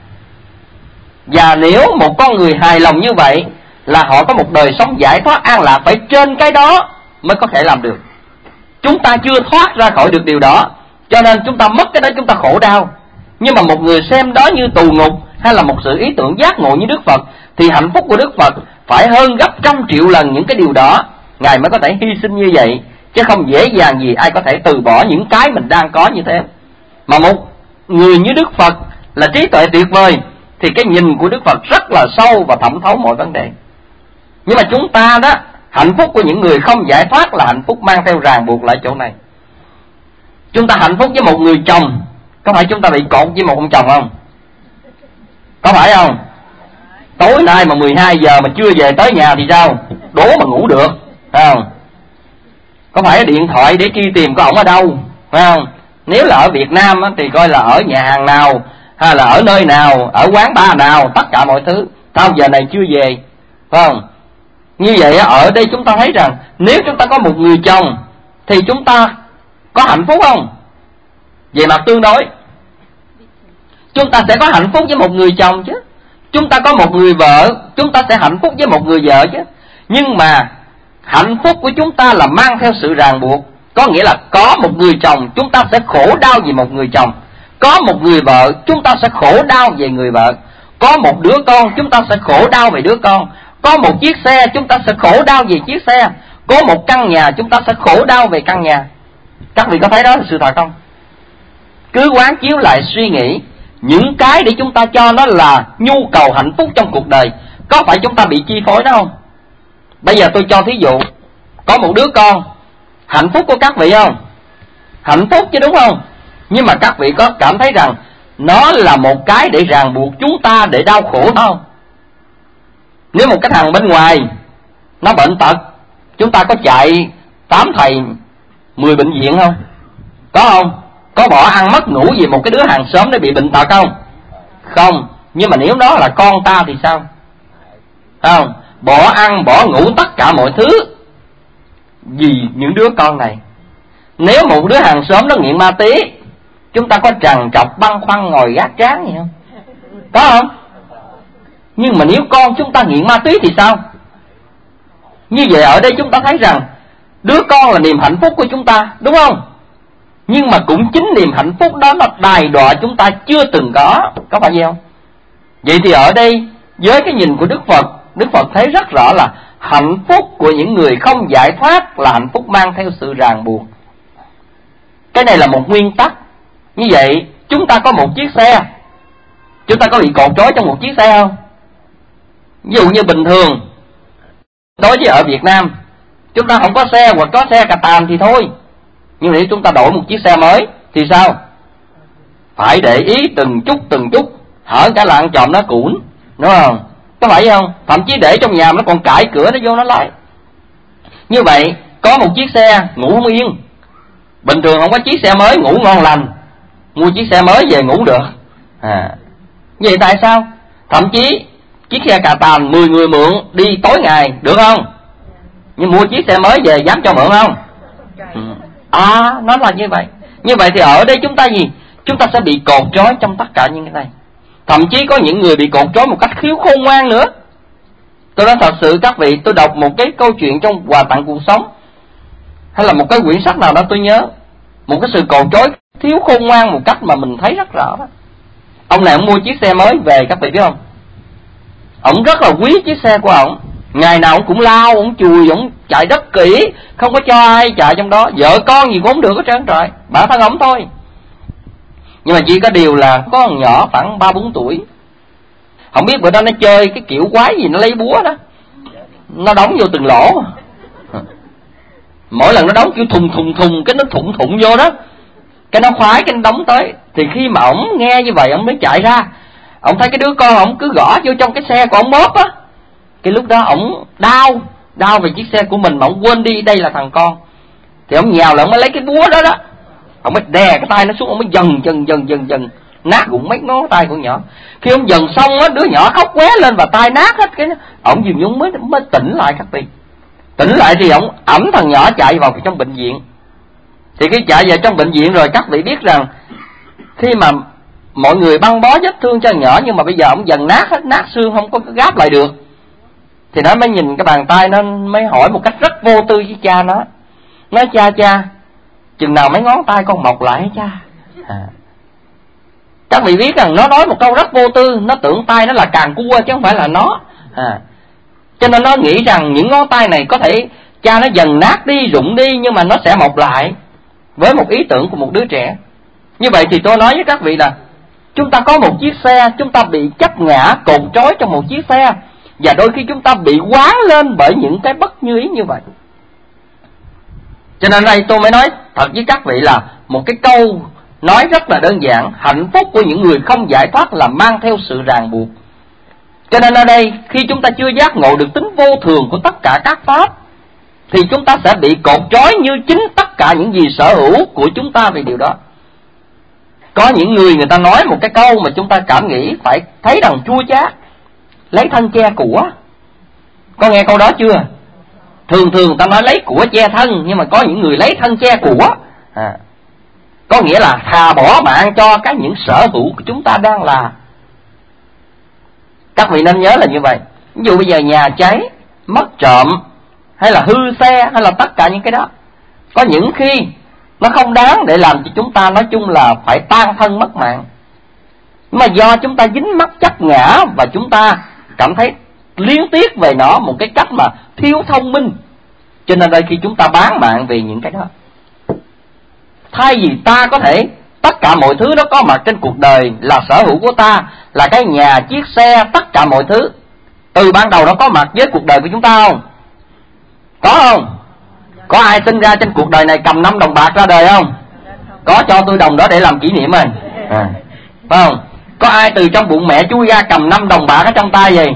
Và nếu một con người hài lòng như vậy là họ có một đời sống giải thoát an lạc, phải trên cái đó mới có thể làm được. Chúng ta chưa thoát ra khỏi được điều đó, cho nên chúng ta mất cái đó chúng ta khổ đau. Nhưng mà một người xem đó như tù ngục hay là một sự ý tưởng giác ngộ như Đức Phật, thì hạnh phúc của Đức Phật phải hơn gấp trăm triệu lần những cái điều đó, Ngài mới có thể hy sinh như vậy. Chứ không dễ dàng gì ai có thể từ bỏ những cái mình đang có như thế. Mà một người như Đức Phật là trí tuệ tuyệt vời, thì cái nhìn của Đức Phật rất là sâu và thẩm thấu mọi vấn đề. Nhưng mà chúng ta đó, hạnh phúc của những người không giải thoát là hạnh phúc mang theo ràng buộc lại chỗ này. Chúng ta hạnh phúc với một người chồng, có phải chúng ta bị cột với một ông chồng không? Có phải không? Tối nay mà mười hai giờ mà chưa về tới nhà thì sao? Đố mà ngủ được, phải không? Có phải điện thoại để truy tìm có ổng ở đâu, phải không? Nếu là ở Việt Nam á, thì coi là ở nhà hàng nào, hay là ở nơi nào, ở quán bar nào, tất cả mọi thứ. Sao giờ này chưa về, phải không? Như vậy ở đây chúng ta thấy rằng nếu chúng ta có một người chồng thì chúng ta có hạnh phúc không? Về mặt tương đối, chúng ta sẽ có hạnh phúc với một người chồng chứ. Chúng ta có một người vợ, chúng ta sẽ hạnh phúc với một người vợ chứ. Nhưng mà hạnh phúc của chúng ta là mang theo sự ràng buộc. Có nghĩa là có một người chồng, chúng ta sẽ khổ đau vì một người chồng. Có một người vợ, chúng ta sẽ khổ đau về người vợ. Có một đứa con, chúng ta sẽ khổ đau về đứa con. Có một chiếc xe, chúng ta sẽ khổ đau về chiếc xe. Có một căn nhà, chúng ta sẽ khổ đau về căn nhà. Các vị có thấy đó là sự thật không? cứ quán chiếu lại suy nghĩ những cái để chúng ta cho nó là nhu cầu hạnh phúc trong cuộc đời, có phải chúng ta bị chi phối đó không? Bây giờ tôi cho thí dụ, có một đứa con, hạnh phúc của các vị không? Hạnh phúc chứ đúng không? Nhưng mà các vị có cảm thấy rằng nó là một cái để ràng buộc chúng ta, để đau khổ không? Nếu một cái thằng bên ngoài nó bệnh tật, chúng ta có chạy tám thầy mười bệnh viện không? Có không? Có bỏ ăn mất ngủ vì một cái đứa hàng xóm nó bị bệnh tật không? Không. Nhưng mà nếu đó là con ta thì sao? Không. Bỏ ăn bỏ ngủ tất cả mọi thứ vì những đứa con này. Nếu một đứa hàng xóm nó nghiện ma túy, chúng ta có trằn trọc băn khoăn ngồi gác trán gì không? Có không? Nhưng mà nếu con chúng ta nghiện ma túy thì sao? Như vậy ở đây chúng ta thấy rằng đứa con là niềm hạnh phúc của chúng ta, đúng không? Nhưng mà cũng chính niềm hạnh phúc đó nó đày đọa chúng ta chưa từng có. Có phải vậy không? Vậy thì ở đây với cái nhìn của Đức Phật, Đức Phật thấy rất rõ là hạnh phúc của những người không giải thoát là hạnh phúc mang theo sự ràng buộc. Cái này là một nguyên tắc. Như vậy chúng ta có một chiếc xe, chúng ta có bị cột trói trong một chiếc xe không? Ví dụ như bình thường đối với ở Việt Nam, chúng ta không có xe hoặc có xe cà tàng thì thôi. Nhưng nếu chúng ta đổi một chiếc xe mới thì sao? Phải để ý từng chút từng chút, hở cả lạng chòm nó cũn, đúng không? Có phải không? Thậm chí để trong nhà nó còn cãi cửa nó vô nó lái. Như vậy có một chiếc xe ngủ không yên. Bình thường không có chiếc xe mới ngủ ngon lành, mua chiếc xe mới về ngủ được à. Vậy tại sao? Thậm chí chiếc xe cà tàng mười người mượn đi tối ngày được không? Nhưng mua chiếc xe mới về dám cho mượn không? Ừ. À, nó là như vậy. Như vậy thì ở đây chúng ta gì? Chúng ta sẽ bị cột trói trong tất cả những cái này. Thậm chí có những người bị cột trói một cách khiếu khôn ngoan nữa. Tôi nói thật sự các vị, tôi đọc một cái câu chuyện trong Quà Tặng Cuộc Sống, hay là một cái quyển sách nào đó tôi nhớ, một cái sự cột trói thiếu khôn ngoan một cách mà mình thấy rất rõ đó. Ông này ông mua chiếc xe mới về, các vị biết không? Ông rất là quý chiếc xe của ông, ngày nào ông cũng lao, ông chùi, ông chạy rất kỹ, không có cho ai chạy trong đó, vợ con gì cũng không được hết trơn trời, bản thân ông thôi. Nhưng mà chỉ có điều là có con nhỏ khoảng ba bốn tuổi, không biết bữa đó nó chơi cái kiểu quái gì, nó lấy búa đó, nó đóng vô từng lỗ. Mỗi lần nó đóng kiểu thùng thùng thùng, cái nó thủng thủng vô đó, cái nó khoái, cái nó đóng tới. Thì khi mà ổng nghe như vậy, ổng mới chạy ra, ổng thấy cái đứa con ổng cứ gõ vô trong cái xe của ổng móp á. Cái lúc đó ổng đau, đau về chiếc xe của mình mà ổng quên đi đây là thằng con. Thì ổng nhào lại, ổng mới lấy cái búa đó đó, ổng mới đè cái tay nó xuống, ổng mới dần dần dần dần dần nát gụng mấy ngón tay của nhỏ. Khi ổng dần xong á, đứa nhỏ khóc qué lên và tay nát hết cái, ổng dường như mới mới tỉnh lại các vị. Tỉnh lại thì ổng ẩm thằng nhỏ chạy vào trong bệnh viện. Thì khi chạy vào trong bệnh viện rồi, các vị biết rằng khi mà mọi người băng bó vết thương cho nhỏ, nhưng mà bây giờ ổng dần nát hết, nát xương không có gáp lại được, thì nó mới nhìn cái bàn tay, nó mới hỏi một cách rất vô tư với cha nó, nói cha cha, chừng nào mấy ngón tay con mọc lại cha? À. Các vị biết rằng nó nói một câu rất vô tư, nó tưởng tay nó là càng cua chứ không phải là nó. À. Cho nên nó nghĩ rằng những ngón tay này có thể cha nó dần nát đi, rụng đi, nhưng mà nó sẽ mọc lại, với một ý tưởng của một đứa trẻ. Như vậy thì tôi nói với các vị là chúng ta có một chiếc xe, chúng ta bị chấp ngã, cột trói trong một chiếc xe, và đôi khi chúng ta bị quán lên bởi những cái bất như ý như vậy. Cho nên đây tôi mới nói thật với các vị là một cái câu nói rất là đơn giản: hạnh phúc của những người không giải thoát là mang theo sự ràng buộc. Cho nên ở đây khi chúng ta chưa giác ngộ được tính vô thường của tất cả các pháp, thì chúng ta sẽ bị cột trói như chính tất cả những gì sở hữu của chúng ta về điều đó. Có những người người ta nói một cái câu mà chúng ta cảm nghĩ phải thấy rằng chua chát: lấy thân che của. Có nghe câu đó chưa? Thường thường người ta nói lấy của che thân, nhưng mà có những người lấy thân che của. À, có nghĩa là thà bỏ mạng cho cái những sở hữu của chúng ta đang là. Các vị nên nhớ là như vậy. Ví dụ bây giờ nhà cháy, mất trộm, hay là hư xe, hay là tất cả những cái đó, có những khi nó không đáng để làm cho chúng ta nói chung là phải tan thân mất mạng. Nhưng mà do chúng ta dính mắc chấp ngã, và chúng ta cảm thấy liếng tiếc về nó một cái cách mà thiếu thông minh, cho nên đôi khi chúng ta bán mạng vì những cái đó. Thay vì ta có thể tất cả mọi thứ nó có mặt trên cuộc đời là sở hữu của ta, là cái nhà, chiếc xe, tất cả mọi thứ từ ban đầu nó có mặt với cuộc đời của chúng ta không? Có không? Có ai sinh ra trên cuộc đời này cầm năm đồng bạc ra đời không? Có, cho tôi đồng đó để làm kỷ niệm rồi. À, phải không? Có ai từ trong bụng mẹ chui ra cầm năm đồng bạc ở trong tay vậy?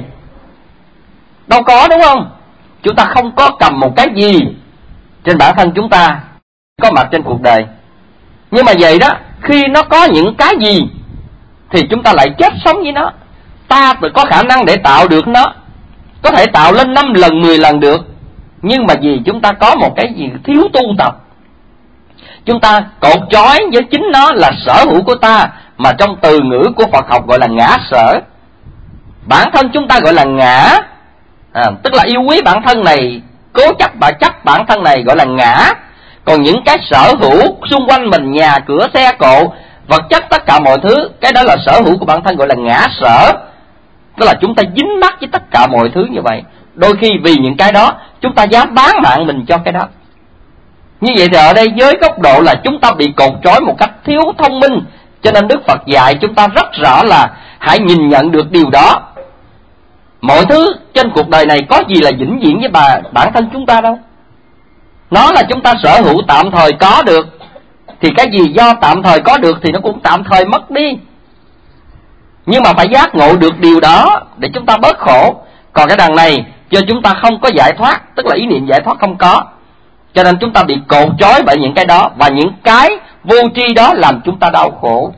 Đâu có, đúng không? Chúng ta không có cầm một cái gì trên bản thân chúng ta có mặt trên cuộc đời. Nhưng mà vậy đó, khi nó có những cái gì thì chúng ta lại chết sống với nó. Ta tự có khả năng để tạo được nó, có thể tạo lên năm lần, mười lần được. Nhưng mà vì chúng ta có một cái gì thiếu tu tập, chúng ta cột trói với chính nó là sở hữu của ta, mà trong từ ngữ của Phật học gọi là ngã sở. Bản thân chúng ta gọi là ngã, à, tức là yêu quý bản thân này, cố chấp và chấp bản thân này gọi là ngã. Còn những cái sở hữu xung quanh mình, nhà, cửa, xe cộ, vật chất, tất cả mọi thứ, cái đó là sở hữu của bản thân gọi là ngã sở. Tức là chúng ta dính mắc với tất cả mọi thứ như vậy. Đôi khi vì những cái đó chúng ta dám bán mạng mình cho cái đó. Như vậy thì ở đây với góc độ là chúng ta bị cột trói một cách thiếu thông minh. Cho nên Đức Phật dạy chúng ta rất rõ là hãy nhìn nhận được điều đó. Mọi thứ trên cuộc đời này có gì là vĩnh viễn với bà, bản thân chúng ta đâu. Nó là chúng ta sở hữu tạm thời có được, thì cái gì do tạm thời có được thì nó cũng tạm thời mất đi. Nhưng mà phải giác ngộ được điều đó để chúng ta bớt khổ. Còn cái đằng này cho chúng ta không có giải thoát, tức là ý niệm giải thoát không có, cho nên chúng ta bị cột trói bởi những cái đó. Và những cái vô tri đó làm chúng ta đau khổ.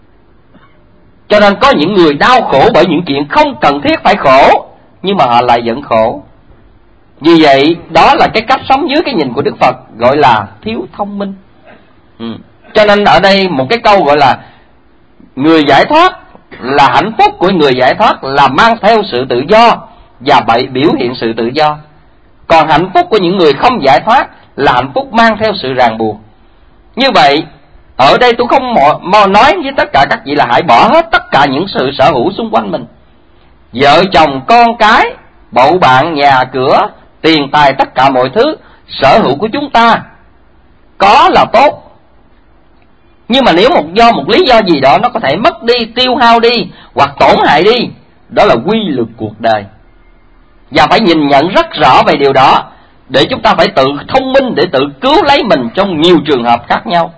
Cho nên có những người đau khổ bởi những chuyện không cần thiết phải khổ, nhưng mà họ lại vẫn khổ. Vì vậy đó là cái cách sống dưới cái nhìn của Đức Phật, gọi là thiếu thông minh. ừ. Cho nên ở đây một cái câu gọi là người giải thoát, là hạnh phúc của người giải thoát là mang theo sự tự do và bảy biểu hiện sự tự do. Còn hạnh phúc của những người không giải thoát là hạnh phúc mang theo sự ràng buộc. Như vậy ở đây tôi không mò nói với tất cả các vị là hãy bỏ hết tất cả những sự sở hữu xung quanh mình, vợ chồng, con cái, bầu bạn, nhà cửa, tiền tài, tất cả mọi thứ sở hữu của chúng ta có là tốt. Nhưng mà nếu một do một lý do gì đó nó có thể mất đi, tiêu hao đi hoặc tổn hại đi, đó là quy luật cuộc đời. Và phải nhìn nhận rất rõ về điều đó, để chúng ta phải tự thông minh để tự cứu lấy mình trong nhiều trường hợp khác nhau.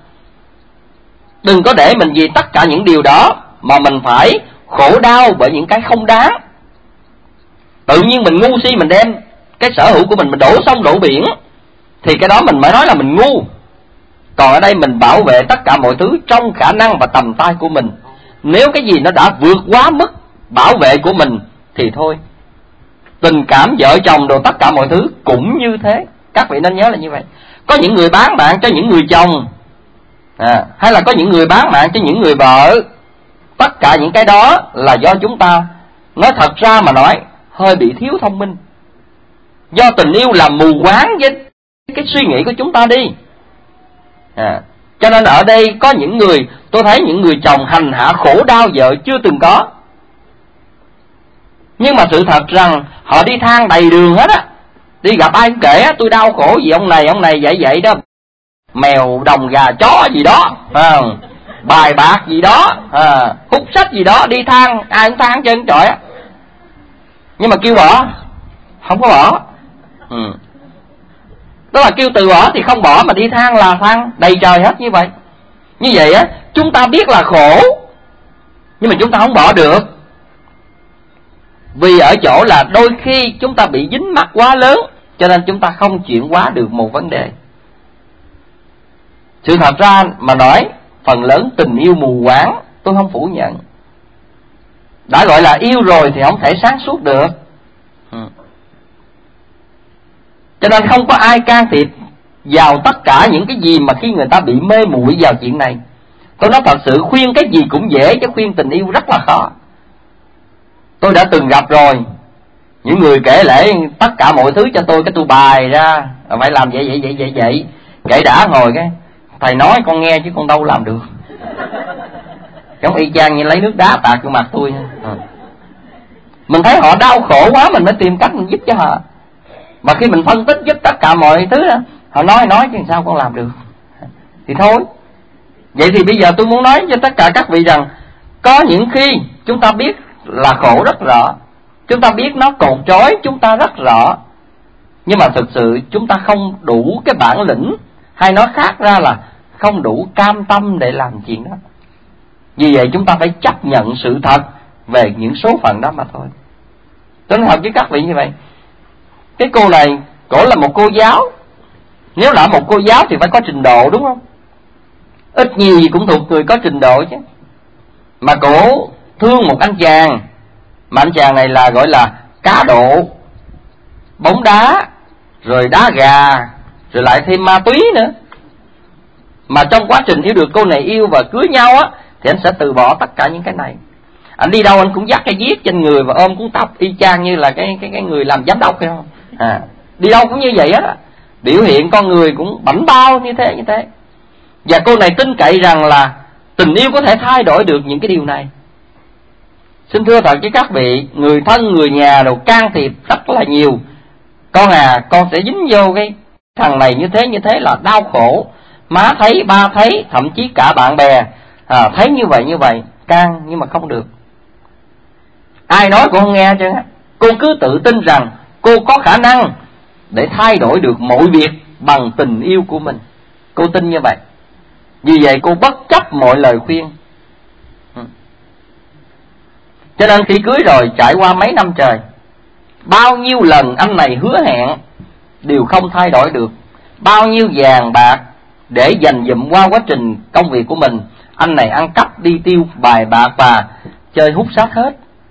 Đừng có để mình vì tất cả những điều đó mà mình phải khổ đau bởi những cái không đáng. Tự nhiên mình ngu si, mình đem cái sở hữu của mình mình đổ sông đổ biển, thì cái đó mình mới nói là mình ngu. Còn ở đây mình bảo vệ tất cả mọi thứ trong khả năng và tầm tay của mình. Nếu cái gì nó đã vượt quá mức bảo vệ của mình thì thôi. Tình cảm vợ chồng đồ tất cả mọi thứ cũng như thế. Các vị nên nhớ là như vậy. Có những người bán mạng cho những người chồng, à, hay là có những người bán mạng cho những người vợ. Tất cả những cái đó là do chúng ta, nói thật ra mà nói, hơi bị thiếu thông minh. Do tình yêu làm mù quáng với cái suy nghĩ của chúng ta đi. À, cho nên ở đây có những người, tôi thấy những người chồng hành hạ khổ đau vợ chưa từng có. Nhưng mà sự thật rằng họ đi than đầy đường hết á. Đi gặp ai cũng kể tôi đau khổ vì ông này, ông này vậy vậy đó. Mèo, đồng, gà, chó gì đó, à, bài bạc gì đó, à, hút sách gì đó, đi than, ai cũng than chân trời á. Nhưng mà kêu bỏ, không có bỏ. Ừ. Đó là kêu từ bỏ thì không bỏ, mà đi than là than đầy trời hết như vậy. Như vậy á, chúng ta biết là khổ, nhưng mà chúng ta không bỏ được. Vì ở chỗ là đôi khi chúng ta bị dính mắc quá lớn, cho nên chúng ta không chuyển hóa được một vấn đề. Sự thật ra mà nói, phần lớn tình yêu mù quáng, tôi không phủ nhận. Đã gọi là yêu rồi thì không thể sáng suốt được. ừ. Cho nên không có ai can thiệp vào tất cả những cái gì mà khi người ta bị mê muội vào chuyện này. Tôi nói thật sự, khuyên cái gì cũng dễ, chứ khuyên tình yêu rất là khó. Tôi đã từng gặp rồi, những người kể lể tất cả mọi thứ cho tôi, cái tôi bài ra phải làm vậy vậy vậy vậy vậy. Kể đã ngồi cái thầy nói con nghe chứ con đâu làm được. Giống y chang như lấy nước đá tạt vào mặt tôi. à. Mình thấy họ đau khổ quá, mình mới tìm cách mình giúp cho họ. Mà khi mình phân tích giúp tất cả mọi thứ đó, họ nói nói chứ sao con làm được. Thì thôi, Vậy thì bây giờ tôi muốn nói cho tất cả các vị rằng, có những khi chúng ta biết là khổ rất rõ, chúng ta biết nó cột trói chúng ta rất rõ, nhưng mà thực sự chúng ta không đủ cái bản lĩnh, hay nói khác ra là không đủ cam tâm để làm chuyện đó. Vì vậy chúng ta phải chấp nhận sự thật về những số phận đó mà thôi. Tôi nói thật với các vị như vậy. Cái cô này, cổ là một cô giáo. Nếu là một cô giáo thì phải có trình độ, đúng không? Ít nhiều gì cũng thuộc người có trình độ chứ. Mà cổ thương một anh chàng, mà anh chàng này là gọi là cá độ, bóng đá, rồi đá gà, rồi lại thêm ma túy nữa. Mà trong quá trình yêu được cô này yêu và cưới nhau á, thì anh sẽ từ bỏ tất cả những cái này. Anh đi đâu anh cũng dắt cái viết trên người và ôm cuốn tóc y chang như là cái cái cái người làm giám đốc, phải không? À, đi đâu cũng như vậy á, biểu hiện con người cũng bảnh bao như thế như thế. Và cô này tin cậy rằng là tình yêu có thể thay đổi được những cái điều này. Xin thưa thật với các vị, người thân người nhà đều can thiệp rất là nhiều. Con à, con sẽ dính vô cái thằng này như thế như thế là đau khổ. Má thấy, ba thấy, thậm chí cả bạn bè à, thấy như vậy như vậy, can nhưng mà không được. Ai nói cô không nghe chứ. Cô cứ tự tin rằng cô có khả năng để thay đổi được mọi việc bằng tình yêu của mình. Cô tin như vậy. Vì vậy cô bất chấp mọi lời khuyên. Cho nên khi cưới rồi, trải qua mấy năm trời, bao nhiêu lần anh này hứa hẹn đều không thay đổi được. Bao nhiêu vàng bạc để dành dụm qua quá trình công việc của mình, anh này ăn cắp đi tiêu bài bạc và chơi hút sát hết.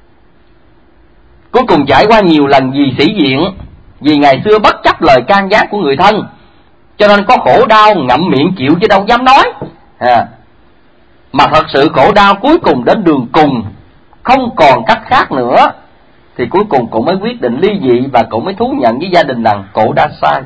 Cuối cùng trải qua nhiều lần vì sĩ diện, vì ngày xưa bất chấp lời can gián của người thân, cho nên có khổ đau ngậm miệng chịu chứ đâu dám nói à. Mà thật sự khổ đau cuối cùng đến đường cùng, không còn cách khác nữa, thì cuối cùng cậu mới quyết định ly dị, và cậu mới thú nhận với gia đình rằng cậu đã sai.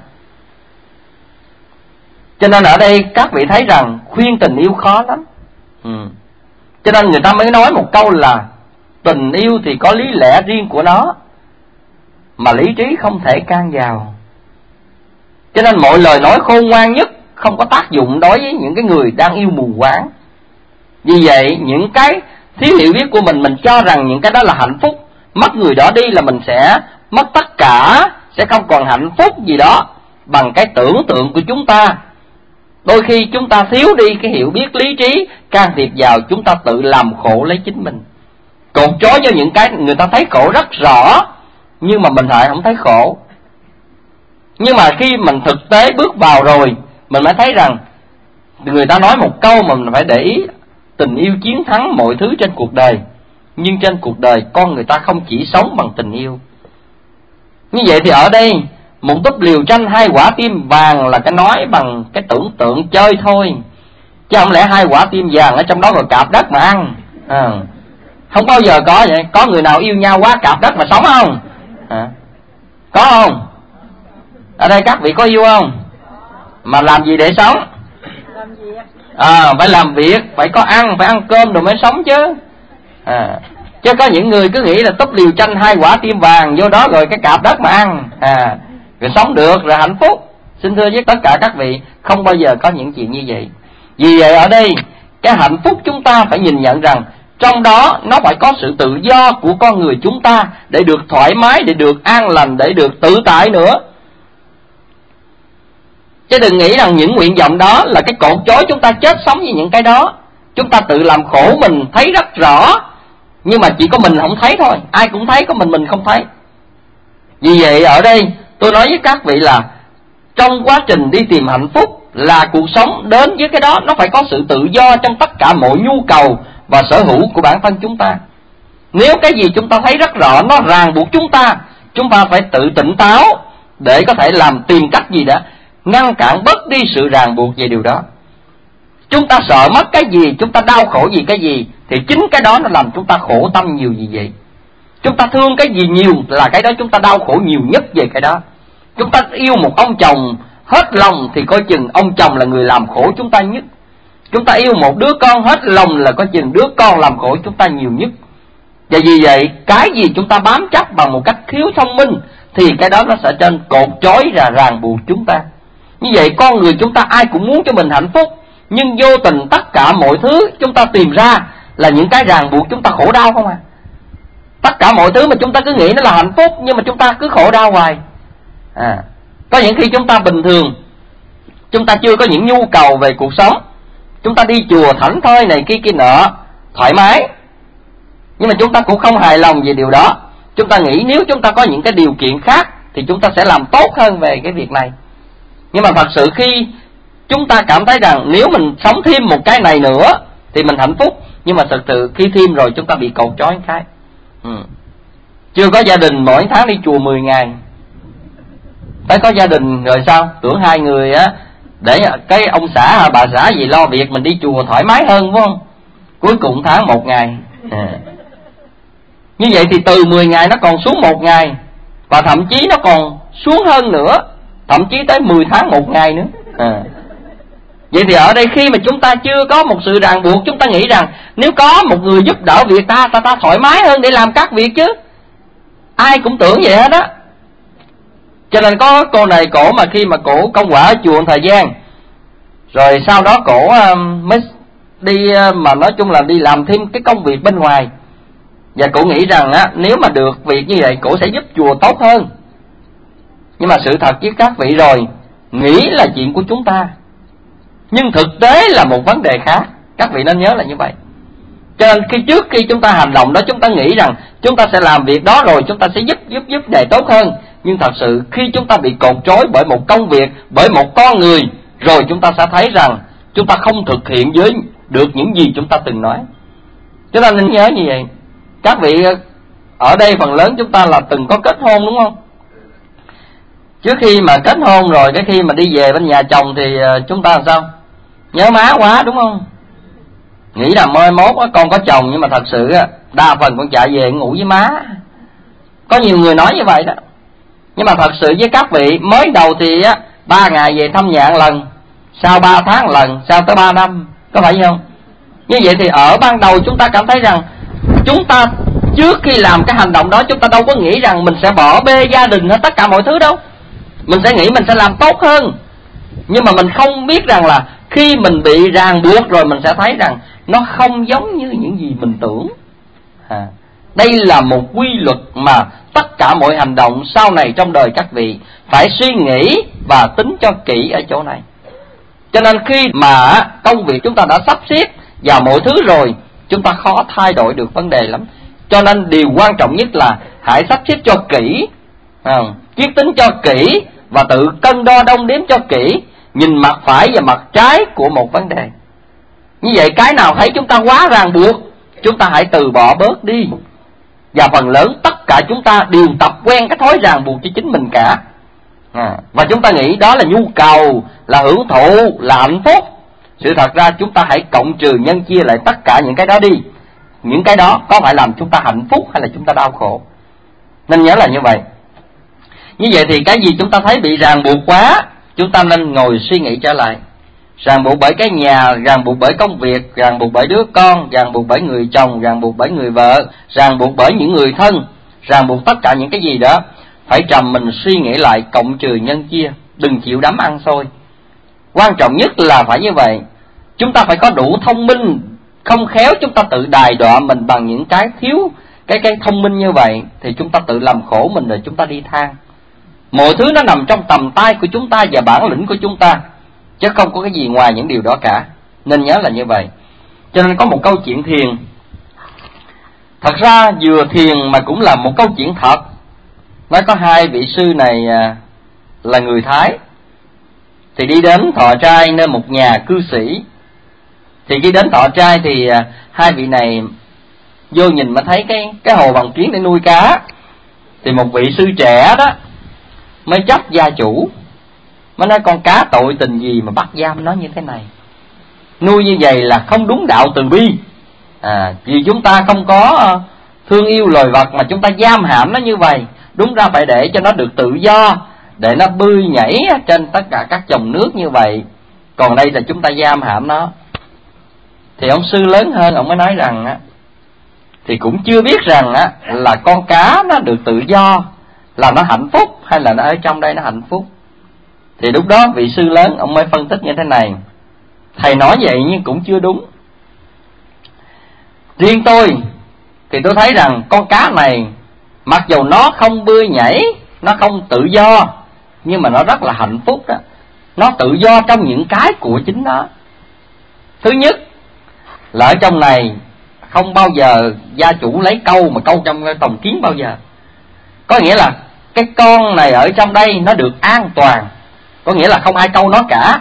Cho nên ở đây các vị thấy rằng khuyên tình yêu khó lắm. ừ. Cho nên người ta mới nói một câu là tình yêu thì có lý lẽ riêng của nó, mà lý trí không thể can vào. Cho nên mọi lời nói khôn ngoan nhất không có tác dụng đối với những cái người đang yêu mù quáng. Vì vậy những cái thiếu hiểu biết của mình, mình cho rằng những cái đó là hạnh phúc. Mất người đó đi là mình sẽ mất tất cả, sẽ không còn hạnh phúc gì đó. Bằng cái tưởng tượng của chúng ta, đôi khi chúng ta thiếu đi cái hiểu biết lý trí, can thiệp vào, chúng ta tự làm khổ lấy chính mình. Cột trói cho những cái người ta thấy khổ rất rõ, nhưng mà mình lại không thấy khổ. Nhưng mà khi mình thực tế bước vào rồi, mình mới thấy rằng người ta nói một câu mà mình phải để ý: tình yêu chiến thắng mọi thứ trên cuộc đời. Nhưng trên cuộc đời con người ta không chỉ sống bằng tình yêu. Như vậy thì ở đây một túp liều tranh hai quả tim vàng là cái nói bằng cái tưởng tượng chơi thôi, chứ không lẽ hai quả tim vàng ở trong đó rồi cạp đất mà ăn à. Không bao giờ có vậy. Có người nào yêu nhau quá cạp đất mà sống không à? Có không? Ở đây các vị có yêu không? Mà làm gì để sống? À, phải làm việc, phải có ăn, phải ăn cơm rồi mới sống chứ à. Chứ có những người cứ nghĩ là túp liều tranh hai quả tim vàng vô đó rồi cái cạp đất mà ăn à, rồi sống được, rồi hạnh phúc. Xin thưa với tất cả các vị, không bao giờ có những chuyện như vậy. Vì vậy ở đây cái hạnh phúc chúng ta phải nhìn nhận rằng trong đó nó phải có sự tự do của con người chúng ta, để được thoải mái, để được an lành, để được tự tại nữa. Chứ đừng nghĩ rằng những nguyện vọng đó là cái cột trói chúng ta chết sống với những cái đó. Chúng ta tự làm khổ mình thấy rất rõ, nhưng mà chỉ có mình không thấy thôi. Ai cũng thấy, có mình mình không thấy. Vì vậy ở đây tôi nói với các vị là trong quá trình đi tìm hạnh phúc, là cuộc sống đến với cái đó nó phải có sự tự do trong tất cả mọi nhu cầu và sở hữu của bản thân chúng ta. Nếu cái gì chúng ta thấy rất rõ nó ràng buộc chúng ta, chúng ta phải tự tỉnh táo để có thể làm tìm cách gì đó ngăn cản bớt đi sự ràng buộc về điều đó. Chúng ta sợ mất cái gì, chúng ta đau khổ vì cái gì, thì chính cái đó nó làm chúng ta khổ tâm nhiều vì vậy. Chúng ta thương cái gì nhiều là cái đó chúng ta đau khổ nhiều nhất về cái đó. Chúng ta yêu một ông chồng hết lòng thì coi chừng ông chồng là người làm khổ chúng ta nhất. Chúng ta yêu một đứa con hết lòng là coi chừng đứa con làm khổ chúng ta nhiều nhất. Và vì vậy cái gì chúng ta bám chắc bằng một cách thiếu thông minh thì cái đó nó sẽ trên cột trói ra ràng buộc chúng ta. Như vậy con người chúng ta ai cũng muốn cho mình hạnh phúc, Nhưng vô tình tất cả mọi thứ chúng ta tìm ra là những cái ràng buộc chúng ta khổ đau không à. Tất cả mọi thứ mà chúng ta cứ nghĩ nó là hạnh phúc, nhưng mà chúng ta cứ khổ đau hoài. à, Có những khi chúng ta bình thường, chúng ta chưa có những nhu cầu về cuộc sống, chúng ta đi chùa thảnh thơi này kia kia nọ, thoải mái, nhưng mà chúng ta cũng không hài lòng về điều đó. Chúng ta nghĩ nếu chúng ta có những cái điều kiện khác thì chúng ta sẽ làm tốt hơn về cái việc này. Nhưng mà thật sự khi chúng ta cảm thấy rằng nếu mình sống thêm một cái này nữa thì mình hạnh phúc, nhưng mà thật sự khi thêm rồi chúng ta bị cột trói một cái. ừ. Chưa có gia đình mỗi tháng đi chùa mười ngày, phải có gia đình rồi sao? Tưởng hai người á, để cái ông xã hay bà xã gì lo việc, mình đi chùa thoải mái hơn phải không? Cuối cùng tháng một ngày. à. Như vậy thì từ mười ngày nó còn xuống một ngày, và thậm chí nó còn xuống hơn nữa, thậm chí tới mười tháng một ngày nữa. à. Vậy thì ở đây khi mà chúng ta chưa có một sự ràng buộc, chúng ta nghĩ rằng nếu có một người giúp đỡ việc ta, ta ta thoải mái hơn để làm các việc chứ. Ai cũng tưởng vậy hết á. Cho nên có cô này cổ mà khi mà cổ công quả ở chùa thời gian, rồi sau đó cổ mới đi, mà nói chung là đi làm thêm cái công việc bên ngoài. Và cổ nghĩ rằng á, nếu mà được việc như vậy cổ sẽ giúp chùa tốt hơn. Nhưng mà sự thật với các vị rồi, nghĩ là chuyện của chúng ta, nhưng thực tế là một vấn đề khác. Các vị nên nhớ là như vậy. Cho nên khi trước khi chúng ta hành động đó, chúng ta nghĩ rằng chúng ta sẽ làm việc đó rồi chúng ta sẽ giúp giúp giúp để tốt hơn. Nhưng thật sự khi chúng ta bị cột trói bởi một công việc, bởi một con người, rồi chúng ta sẽ thấy rằng chúng ta không thực hiện với được những gì chúng ta từng nói. Chúng ta nên nhớ như vậy. Các vị ở đây phần lớn chúng ta là từng có kết hôn đúng không? Trước khi mà kết hôn rồi, cái khi mà đi về bên nhà chồng thì chúng ta làm sao? Nhớ má quá đúng không? Nghĩ là mai mốt con có chồng, nhưng mà thật sự đa phần con chạy về ngủ với má. Có nhiều người nói như vậy đó. Nhưng mà thật sự với các vị, mới đầu thì ba ngày về thăm nhà một lần, sau ba tháng một lần, sau tới ba năm, có phải không? Như vậy thì ở ban đầu chúng ta cảm thấy rằng chúng ta trước khi làm cái hành động đó, chúng ta đâu có nghĩ rằng mình sẽ bỏ bê gia đình hết tất cả mọi thứ đâu. Mình sẽ nghĩ mình sẽ làm tốt hơn. Nhưng mà mình không biết rằng là khi mình bị ràng buộc rồi, mình sẽ thấy rằng nó không giống như những gì mình tưởng. à, Đây là một quy luật mà tất cả mọi hành động sau này trong đời các vị phải suy nghĩ và tính cho kỹ ở chỗ này. Cho nên khi mà công việc chúng ta đã sắp xếp và mọi thứ rồi, chúng ta khó thay đổi được vấn đề lắm. Cho nên điều quan trọng nhất là hãy sắp xếp cho kỹ, kiết tính cho kỹ, và tự cân đo đong đếm cho kỹ, nhìn mặt phải và mặt trái của một vấn đề. Như vậy cái nào thấy chúng ta quá ràng buộc, chúng ta hãy từ bỏ bớt đi. Và phần lớn tất cả chúng ta đều tập quen cái thói ràng buộc cho chính mình cả. à, Và chúng ta nghĩ đó là nhu cầu, là hưởng thụ, là hạnh phúc. Sự thật ra chúng ta hãy cộng trừ nhân chia lại tất cả những cái đó đi. Những cái đó có phải làm chúng ta hạnh phúc hay là chúng ta đau khổ? Nên nhớ là như vậy. Như vậy thì cái gì chúng ta thấy bị ràng buộc quá, chúng ta nên ngồi suy nghĩ trở lại. Ràng buộc bởi cái nhà, ràng buộc bởi công việc, ràng buộc bởi đứa con, ràng buộc bởi người chồng, ràng buộc bởi người vợ, ràng buộc bởi những người thân, ràng buộc tất cả những cái gì đó. Phải trầm mình suy nghĩ lại, cộng trừ nhân chia, đừng chịu đắm ăn xôi. Quan trọng nhất là phải như vậy. Chúng ta phải có đủ thông minh. Không khéo chúng ta tự đài đọa mình bằng những cái thiếu cái cái thông minh như vậy, thì chúng ta tự làm khổ mình rồi chúng ta đi than. Mọi thứ nó nằm trong tầm tay của chúng ta và bản lĩnh của chúng ta, chứ không có cái gì ngoài những điều đó cả. Nên nhớ là như vậy. Cho nên có một câu chuyện thiền. Thật ra vừa thiền mà cũng là một câu chuyện thật. Nói có hai vị sư này là người Thái, thì đi đến thọ trai nơi một nhà cư sĩ. Thì khi đến thọ trai thì hai vị này vô nhìn mà thấy cái cái hồ bằng kiến để nuôi cá. Thì một vị sư trẻ đó mới chấp gia chủ, mới nói con cá tội tình gì mà bắt giam nó như thế này, nuôi như vậy là không đúng đạo từ bi. à, Vì chúng ta không có thương yêu loài vật mà chúng ta giam hãm nó như vậy. Đúng ra phải để cho nó được tự do, để nó bơi nhảy trên tất cả các dòng nước như vậy. Còn đây là chúng ta giam hãm nó. Thì ông sư lớn hơn, ông mới nói rằng á, thì cũng chưa biết rằng á là con cá nó được tự do là nó hạnh phúc, hay là nó ở trong đây nó hạnh phúc. Thì lúc đó vị sư lớn ông mới phân tích như thế này. Thầy nói vậy nhưng cũng chưa đúng. Riêng tôi thì tôi thấy rằng con cá này mặc dù nó không bơi nhảy, nó không tự do, nhưng mà nó rất là hạnh phúc đó. Nó tự do trong những cái của chính nó. Thứ nhất là ở trong này không bao giờ gia chủ lấy câu mà câu trong tòng kiến bao giờ. Có nghĩa là cái con này ở trong đây nó được an toàn, có nghĩa là không ai câu nó cả.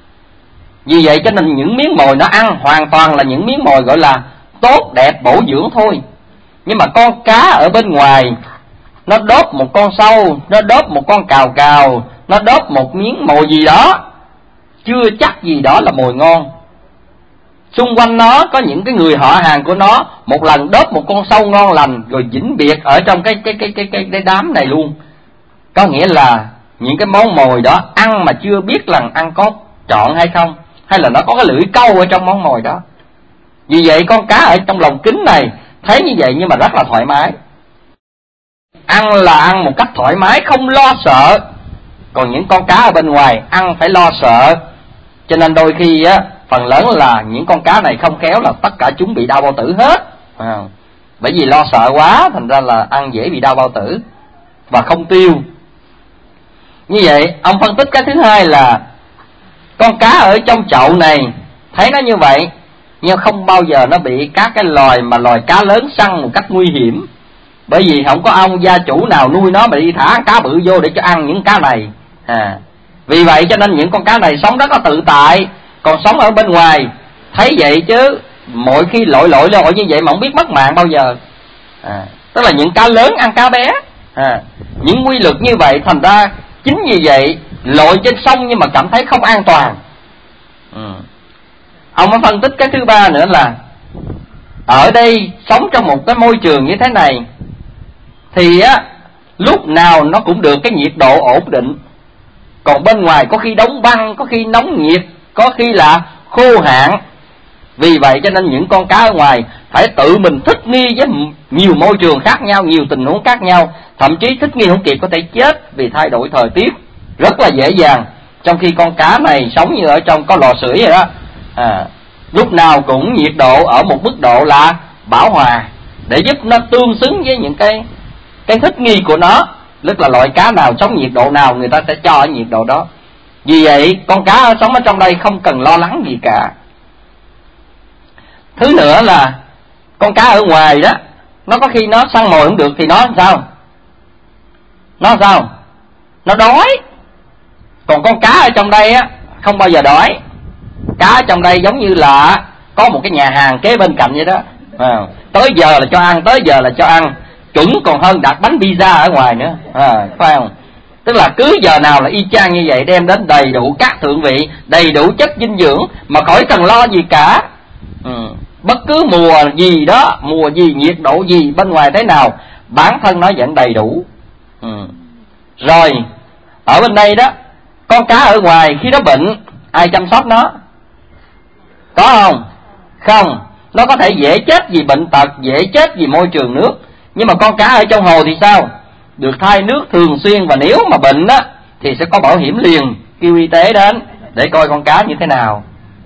Vì vậy cho nên những miếng mồi nó ăn hoàn toàn là những miếng mồi gọi là tốt đẹp bổ dưỡng thôi. Nhưng mà con cá ở bên ngoài, nó đốt một con sâu, nó đốt một con cào cào, nó đốt một miếng mồi gì đó, chưa chắc gì đó là mồi ngon. Xung quanh nó có những cái người họ hàng của nó một lần đốt một con sâu ngon lành rồi vĩnh biệt ở trong cái cái cái cái cái, cái đám này luôn. Có nghĩa là những cái món mồi đó ăn mà chưa biết là ăn có trọn hay không, hay là nó có cái lưỡi câu ở trong món mồi đó. Vì vậy con cá ở trong lồng kính này thấy như vậy nhưng mà rất là thoải mái. Ăn là ăn một cách thoải mái, không lo sợ. Còn những con cá ở bên ngoài ăn phải lo sợ. Cho nên đôi khi á, phần lớn là những con cá này không khéo là tất cả chúng bị đau bao tử hết. À, bởi vì lo sợ quá, thành ra là ăn dễ bị đau bao tử và không tiêu. Như vậy ông phân tích cái thứ hai là con cá ở trong chậu này thấy nó như vậy, nhưng không bao giờ nó bị các cái loài mà loài cá lớn săn một cách nguy hiểm. Bởi vì không có ông gia chủ nào nuôi nó mà đi thả cá bự vô để cho ăn những cá này. À, vì vậy cho nên những con cá này sống rất là tự tại. Còn sống ở bên ngoài thấy vậy chứ mỗi khi lội lội lội như vậy mà không biết mất mạng bao giờ. À, tức là những cá lớn ăn cá bé. À, những quy luật như vậy, thành ra chính vì vậy lội trên sông nhưng mà cảm thấy không an toàn. Ừ. Ông mới phân tích cái thứ ba nữa là ở đây sống trong một cái môi trường như thế này thì á, lúc nào nó cũng được cái nhiệt độ ổn định. Còn bên ngoài có khi đóng băng, có khi nóng nhiệt, có khi là khô hạn. Vì vậy cho nên những con cá ở ngoài phải tự mình thích nghi với nhiều môi trường khác nhau, nhiều tình huống khác nhau. Thậm chí thích nghi không kịp có thể chết vì thay đổi thời tiết rất là dễ dàng. Trong khi con cá này sống như ở trong có lò sưởi vậy đó. À, lúc nào cũng nhiệt độ ở một mức độ là bảo hòa để giúp nó tương xứng với những cái cái thích nghi của nó. Tức là loại cá nào sống nhiệt độ nào người ta sẽ cho ở nhiệt độ đó. Vì vậy con cá sống ở trong đây không cần lo lắng gì cả. Thứ nữa là con cá ở ngoài đó, nó có khi nó săn mồi không được thì nó sao? Nó sao? Nó đói. Còn con cá ở trong đây á không bao giờ đói. Cá ở trong đây giống như là có một cái nhà hàng kế bên cạnh vậy đó. À, tới giờ là cho ăn, tới giờ là cho ăn, chuẩn còn hơn đặt bánh pizza ở ngoài nữa. À, phải không? Tức là cứ giờ nào là y chang như vậy, đem đến đầy đủ các thượng vị, đầy đủ chất dinh dưỡng mà khỏi cần lo gì cả. Ừ. Bất cứ mùa gì đó, mùa gì, nhiệt độ gì, bên ngoài thế nào, bản thân nó vẫn đầy đủ. Ừ. Rồi ở bên đây đó, con cá ở ngoài khi nó bệnh, ai chăm sóc nó? Có không? Không. Nó có thể dễ chết vì bệnh tật, dễ chết vì môi trường nước. Nhưng mà con cá ở trong hồ thì sao? Được thay nước thường xuyên, và nếu mà bệnh á thì sẽ có bảo hiểm liền, kêu y tế đến để coi con cá như thế nào.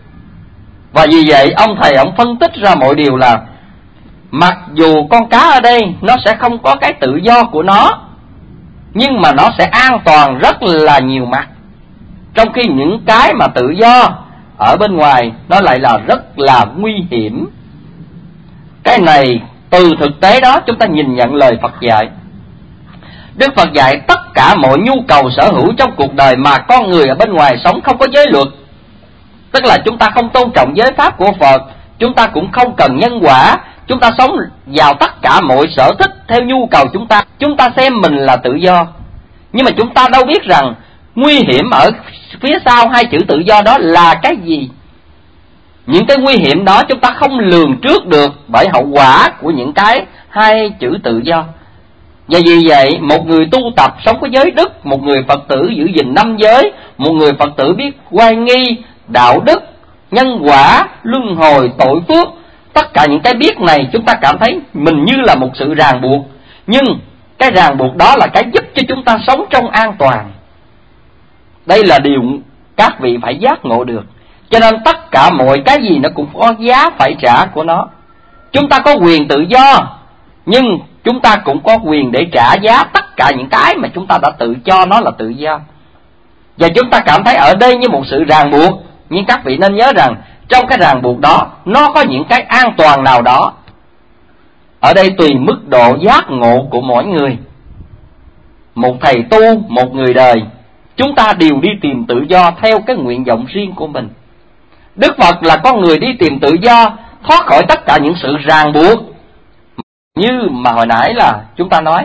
Và vì vậy ông thầy ông phân tích ra mọi điều là mặc dù con cá ở đây nó sẽ không có cái tự do của nó, nhưng mà nó sẽ an toàn rất là nhiều mặt. Trong khi những cái mà tự do ở bên ngoài nó lại là rất là nguy hiểm. Cái này từ thực tế đó chúng ta nhìn nhận lời Phật dạy. Đức Phật dạy tất cả mọi nhu cầu sở hữu trong cuộc đời mà con người ở bên ngoài sống không có giới luật. Tức là chúng ta không tôn trọng giới pháp của Phật, chúng ta cũng không cần nhân quả, chúng ta sống vào tất cả mọi sở thích theo nhu cầu chúng ta. Chúng ta xem mình là tự do. Nhưng mà chúng ta đâu biết rằng nguy hiểm ở phía sau hai chữ tự do đó là cái gì. Những cái nguy hiểm đó chúng ta không lường trước được bởi hậu quả của những cái hai chữ tự do. Và vì vậy một người tu tập sống có giới đức, một người Phật tử giữ gìn năm giới, một người Phật tử biết oai nghi, đạo đức, nhân quả, luân hồi, tội phước, tất cả những cái biết này chúng ta cảm thấy mình như là một sự ràng buộc. Nhưng cái ràng buộc đó là cái giúp cho chúng ta sống trong an toàn. Đây là điều các vị phải giác ngộ được. Cho nên tất cả mọi cái gì nó cũng có giá phải trả của nó. Chúng ta có quyền tự do, nhưng chúng ta cũng có quyền để trả giá tất cả những cái mà chúng ta đã tự cho nó là tự do. Và chúng ta cảm thấy ở đây như một sự ràng buộc, nhưng các vị nên nhớ rằng trong cái ràng buộc đó nó có những cái an toàn nào đó. Ở đây tùy mức độ giác ngộ của mỗi người. Một thầy tu, một người đời, chúng ta đều đi tìm tự do theo cái nguyện vọng riêng của mình. Đức Phật là con người đi tìm tự do, thoát khỏi tất cả những sự ràng buộc. Như mà hồi nãy là chúng ta nói,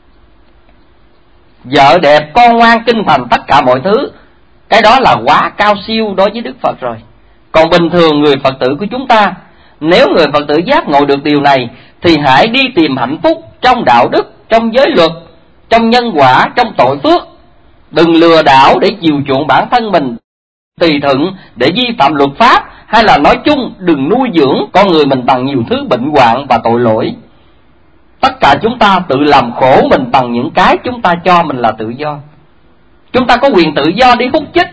vợ đẹp, con ngoan, kinh thành, tất cả mọi thứ, cái đó là quá cao siêu đối với Đức Phật rồi. Còn bình thường người Phật tử của chúng ta, nếu người Phật tử giác ngộ được điều này, thì hãy đi tìm hạnh phúc trong đạo đức, trong giới luật, trong nhân quả, trong tội phước. Đừng lừa đảo để chiều chuộng bản thân mình, tùy thuận để vi phạm luật pháp, hay là nói chung đừng nuôi dưỡng con người mình bằng nhiều thứ bệnh hoạn và tội lỗi. Tất cả chúng ta tự làm khổ mình bằng những cái chúng ta cho mình là tự do. Chúng ta có quyền tự do đi hút chích,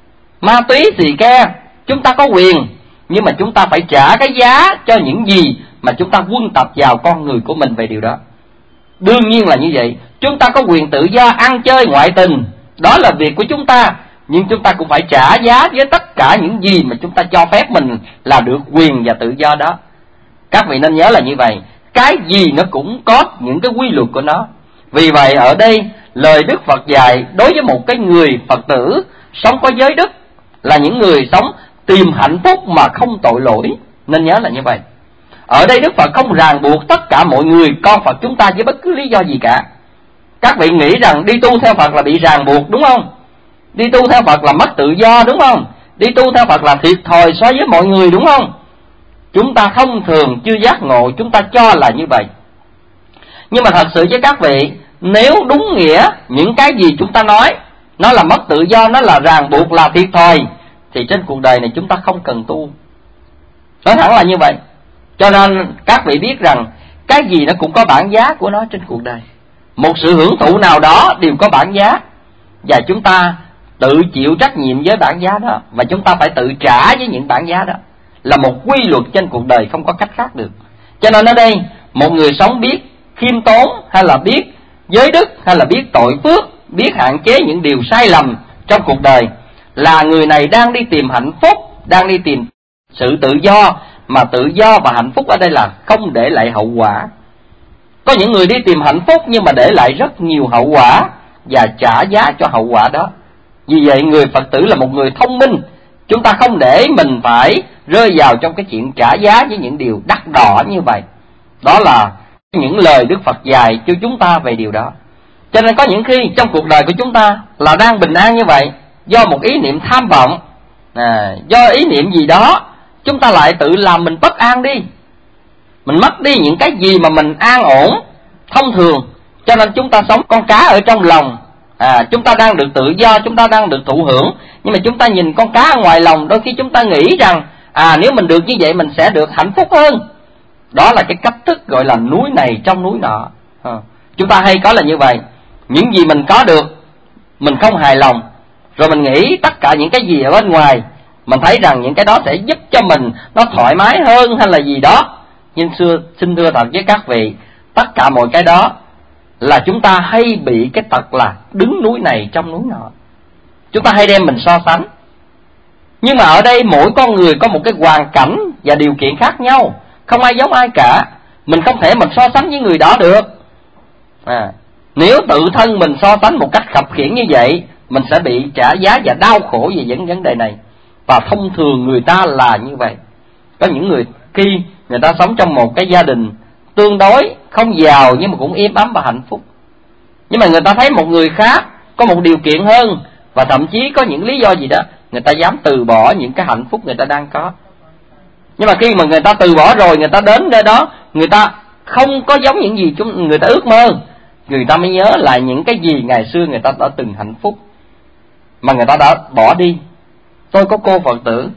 ma túy, xì ke, chúng ta có quyền. Nhưng mà chúng ta phải trả cái giá cho những gì mà chúng ta quân tập vào con người của mình về điều đó. Đương nhiên là như vậy. Chúng ta có quyền tự do ăn chơi ngoại tình, đó là việc của chúng ta. Nhưng chúng ta cũng phải trả giá với tất cả những gì mà chúng ta cho phép mình là được quyền và tự do đó. Các vị nên nhớ là như vậy. Cái gì nó cũng có những cái quy luật của nó. Vì vậy ở đây lời Đức Phật dạy đối với một cái người Phật tử sống có giới đức là những người sống tìm hạnh phúc mà không tội lỗi. Nên nhớ là như vậy. Ở đây Đức Phật không ràng buộc tất cả mọi người con Phật chúng ta với bất cứ lý do gì cả. Các vị nghĩ rằng đi tu theo Phật là bị ràng buộc, đúng không? Đi tu theo Phật là mất tự do, đúng không? Đi tu theo Phật là thiệt thòi so với mọi người, đúng không? Chúng ta thông thường chưa giác ngộ, chúng ta cho là như vậy. Nhưng mà thật sự với các vị, nếu đúng nghĩa những cái gì chúng ta nói nó là mất tự do, nó là ràng buộc, là thiệt thòi, thì trên cuộc đời này chúng ta không cần tu. Nói thẳng là như vậy. Cho nên các vị biết rằng cái gì nó cũng có bản giá của nó trên cuộc đời. Một sự hưởng thụ nào đó đều có bản giá, và chúng ta tự chịu trách nhiệm với bản giá đó, và chúng ta phải tự trả với những bản giá đó. Là một quy luật trên cuộc đời, không có cách khác được. Cho nên ở đây một người sống biết khiêm tốn, hay là biết giới đức, hay là biết tội phước, biết hạn chế những điều sai lầm trong cuộc đời, là người này đang đi tìm hạnh phúc, đang đi tìm sự tự do. Mà tự do và hạnh phúc ở đây là không để lại hậu quả. Có những người đi tìm hạnh phúc nhưng mà để lại rất nhiều hậu quả và trả giá cho hậu quả đó. Vì vậy người Phật tử là một người thông minh. Chúng ta không để mình phải rơi vào trong cái chuyện trả giá với những điều đắt đỏ như vậy. Đó là những lời Đức Phật dạy cho chúng ta về điều đó. Cho nên có những khi trong cuộc đời của chúng ta là đang bình an như vậy, do một ý niệm tham vọng, à, do ý niệm gì đó, chúng ta lại tự làm mình bất an đi. Mình mất đi những cái gì mà mình an ổn thông thường. Cho nên chúng ta sống con cá ở trong lòng. À, chúng ta đang được tự do, chúng ta đang được thụ hưởng, nhưng mà chúng ta nhìn con cá ở ngoài lòng, đôi khi chúng ta nghĩ rằng à nếu mình được như vậy mình sẽ được hạnh phúc hơn. Đó là cái cách thức gọi là núi này trong núi nọ. À, chúng ta hay có là như vậy. Những gì mình có được mình không hài lòng, rồi mình nghĩ tất cả những cái gì ở bên ngoài, mình thấy rằng những cái đó sẽ giúp cho mình nó thoải mái hơn hay là gì đó. Nhưng xưa, xin thưa thật với các vị, tất cả mọi cái đó là chúng ta hay bị cái tật là đứng núi này trong núi nọ. Chúng ta hay đem mình so sánh. Nhưng mà ở đây mỗi con người có một cái hoàn cảnh và điều kiện khác nhau, không ai giống ai cả. Mình không thể mình so sánh với người đó được. À, nếu tự thân mình so sánh một cách khập khiễng như vậy, mình sẽ bị trả giá và đau khổ về những vấn đề này. Và thông thường người ta là như vậy. Có những người khi người ta sống trong một cái gia đình tương đối không giàu nhưng mà cũng êm ấm và hạnh phúc, nhưng mà người ta thấy một người khác có một điều kiện hơn, và thậm chí có những lý do gì đó người ta dám từ bỏ những cái hạnh phúc người ta đang có. Nhưng mà khi mà người ta từ bỏ rồi, người ta đến nơi đó, người ta không có giống những gì chúng người ta ước mơ. Người ta mới nhớ lại những cái gì ngày xưa người ta đã từng hạnh phúc mà người ta đã bỏ đi. Tôi có cô Phật tử,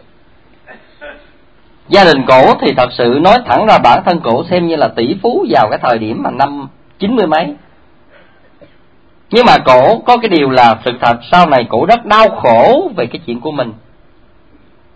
gia đình cổ thì thật sự nói thẳng ra bản thân cổ xem như là tỷ phú vào cái thời điểm mà năm chín mươi mấy. Nhưng mà cổ có cái điều là sự thật sau này cổ rất đau khổ về cái chuyện của mình.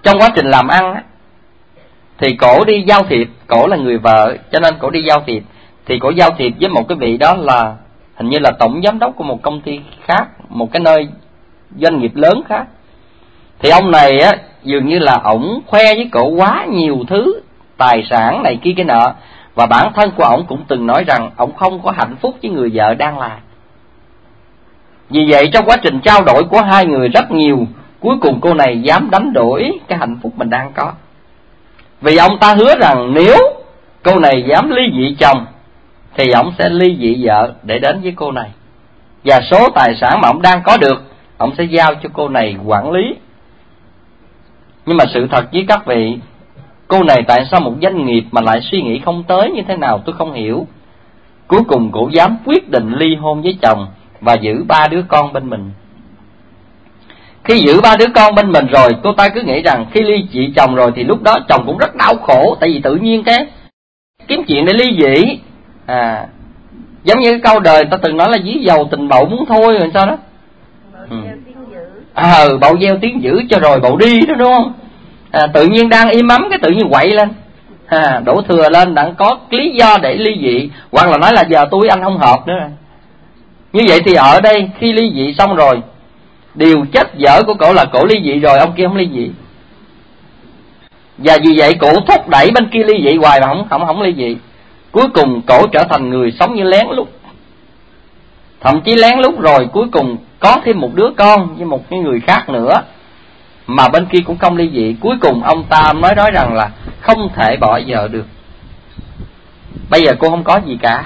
trong quá trình làm ăn á, thì cổ đi giao thiệp, cổ là người vợ cho nên cổ đi giao thiệp, thì cổ giao thiệp với một cái vị đó là hình như là tổng giám đốc của một công ty khác, một cái nơi doanh nghiệp lớn khác. Thì ông này á, dường như là ổng khoe với cổ quá nhiều thứ, tài sản này kia cái nọ, và bản thân của ổng cũng từng nói rằng ổng không có hạnh phúc với người vợ đang là. Vì vậy trong quá trình trao đổi của hai người rất nhiều, cuối cùng cô này dám đánh đổi cái hạnh phúc mình đang có. Vì ông ta hứa rằng nếu cô này dám ly dị chồng thì ông sẽ ly dị vợ để đến với cô này, và số tài sản mà ông đang có được ông sẽ giao cho cô này quản lý. Nhưng mà sự thật với các vị, cô này tại sao một doanh nghiệp mà lại suy nghĩ không tới như thế nào tôi không hiểu. Cuối cùng cô dám quyết định ly hôn với chồng và giữ ba đứa con bên mình. Khi giữ ba đứa con bên mình rồi, cô ta cứ nghĩ rằng khi ly dị chồng rồi thì lúc đó chồng cũng rất đau khổ, tại vì tự nhiên cái kiếm chuyện để ly dị. À, giống như cái câu đời ta từng nói là dí dầu tình bậu muốn thôi rồi sao đó. Ừ. À, bậu gieo tiếng dữ cho rồi bậu đi đó, đúng không? À, tự nhiên đang im ấm cái tự nhiên quậy lên, à, đổ thừa lên đặng có lý do để ly dị, hoặc là nói là giờ tôi anh không hợp nữa rồi. Như vậy thì ở đây khi ly dị xong rồi, điều chết dở của cổ là cổ ly dị rồi, ông kia không ly dị, và vì vậy cổ thúc đẩy bên kia ly dị hoài mà không không không ly dị. Cuối cùng cổ trở thành người sống như lén lút, thậm chí lén lút rồi cuối cùng có thêm một đứa con với một cái người khác nữa mà bên kia cũng không ly dị. Cuối cùng ông ta mới nói rằng là không thể bỏ vợ được, bây giờ cô không có gì cả,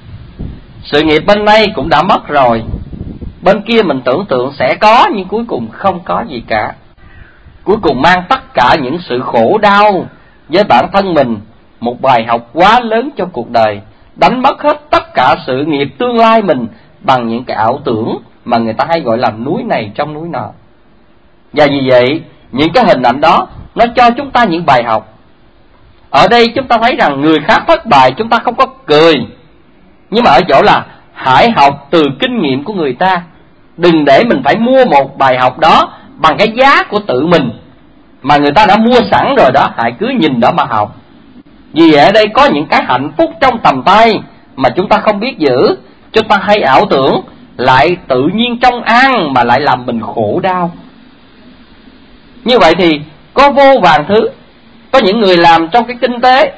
sự nghiệp bên đây cũng đã mất rồi, bên kia mình tưởng tượng sẽ có nhưng cuối cùng không có gì cả. Cuối cùng mang tất cả những sự khổ đau với bản thân mình, một bài học quá lớn cho cuộc đời, đánh mất hết tất cả sự nghiệp tương lai mình bằng những cái ảo tưởng mà người ta hay gọi là núi này trong núi nọ. Và vì vậy những cái hình ảnh đó nó cho chúng ta những bài học. Ở đây chúng ta thấy rằng người khác thất bại chúng ta không có cười, nhưng mà ở chỗ là hãy học từ kinh nghiệm của người ta. Đừng để mình phải mua một bài học đó bằng cái giá của tự mình mà người ta đã mua sẵn rồi đó, hãy cứ nhìn đó mà học. Vì ở đây có những cái hạnh phúc trong tầm tay mà chúng ta không biết giữ, chúng ta hay ảo tưởng, lại tự nhiên trong an mà lại làm mình khổ đau. Như vậy thì có vô vàn thứ. Có những người làm trong cái kinh tế,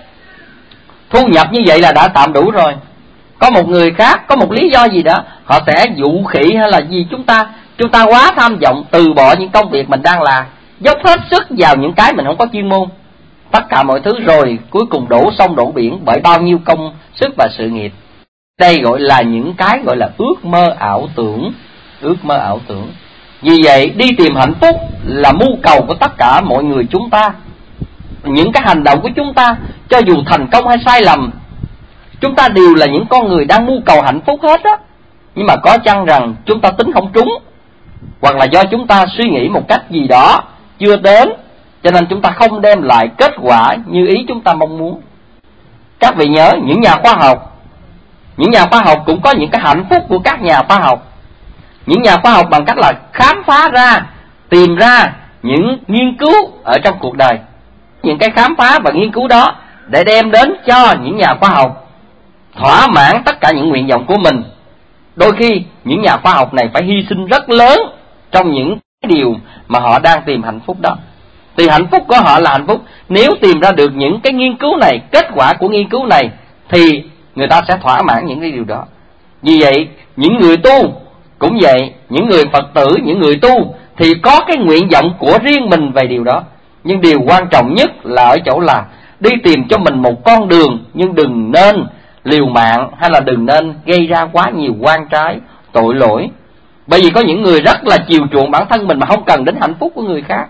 thu nhập như vậy là đã tạm đủ rồi. Có một người khác có một lý do gì đó, họ sẽ dụ khỉ hay là gì chúng ta Chúng ta quá tham vọng, từ bỏ những công việc mình đang làm, dốc hết sức vào những cái mình không có chuyên môn, tất cả mọi thứ rồi cuối cùng đổ sông đổ biển bởi bao nhiêu công sức và sự nghiệp. Đây gọi là những cái gọi là ước mơ ảo tưởng. Ước mơ ảo tưởng. Vì vậy đi tìm hạnh phúc là mưu cầu của tất cả mọi người chúng ta. Những cái hành động của chúng ta, cho dù thành công hay sai lầm, chúng ta đều là những con người đang mưu cầu hạnh phúc hết á. Nhưng mà có chăng rằng chúng ta tính không trúng, hoặc là do chúng ta suy nghĩ một cách gì đó chưa đến, cho nên chúng ta không đem lại kết quả như ý chúng ta mong muốn. Các vị nhớ, những nhà khoa học, những nhà khoa học cũng có những cái hạnh phúc của các nhà khoa học. Những nhà khoa học bằng cách là khám phá ra, tìm ra những nghiên cứu ở trong cuộc đời, những cái khám phá và nghiên cứu đó để đem đến cho những nhà khoa học thỏa mãn tất cả những nguyện vọng của mình. Đôi khi những nhà khoa học này phải hy sinh rất lớn trong những điều mà họ đang tìm hạnh phúc đó. Thì hạnh phúc của họ là hạnh phúc nếu tìm ra được những cái nghiên cứu này, kết quả của nghiên cứu này, thì người ta sẽ thỏa mãn những cái điều đó. Vì vậy những người tu cũng vậy, những người Phật tử, những người tu thì có cái nguyện vọng của riêng mình về điều đó. Nhưng điều quan trọng nhất là ở chỗ là đi tìm cho mình một con đường, nhưng đừng nên liều mạng hay là đừng nên gây ra quá nhiều oan trái, tội lỗi. Bởi vì có những người rất là chiều chuộng bản thân mình mà không cần đến hạnh phúc của người khác.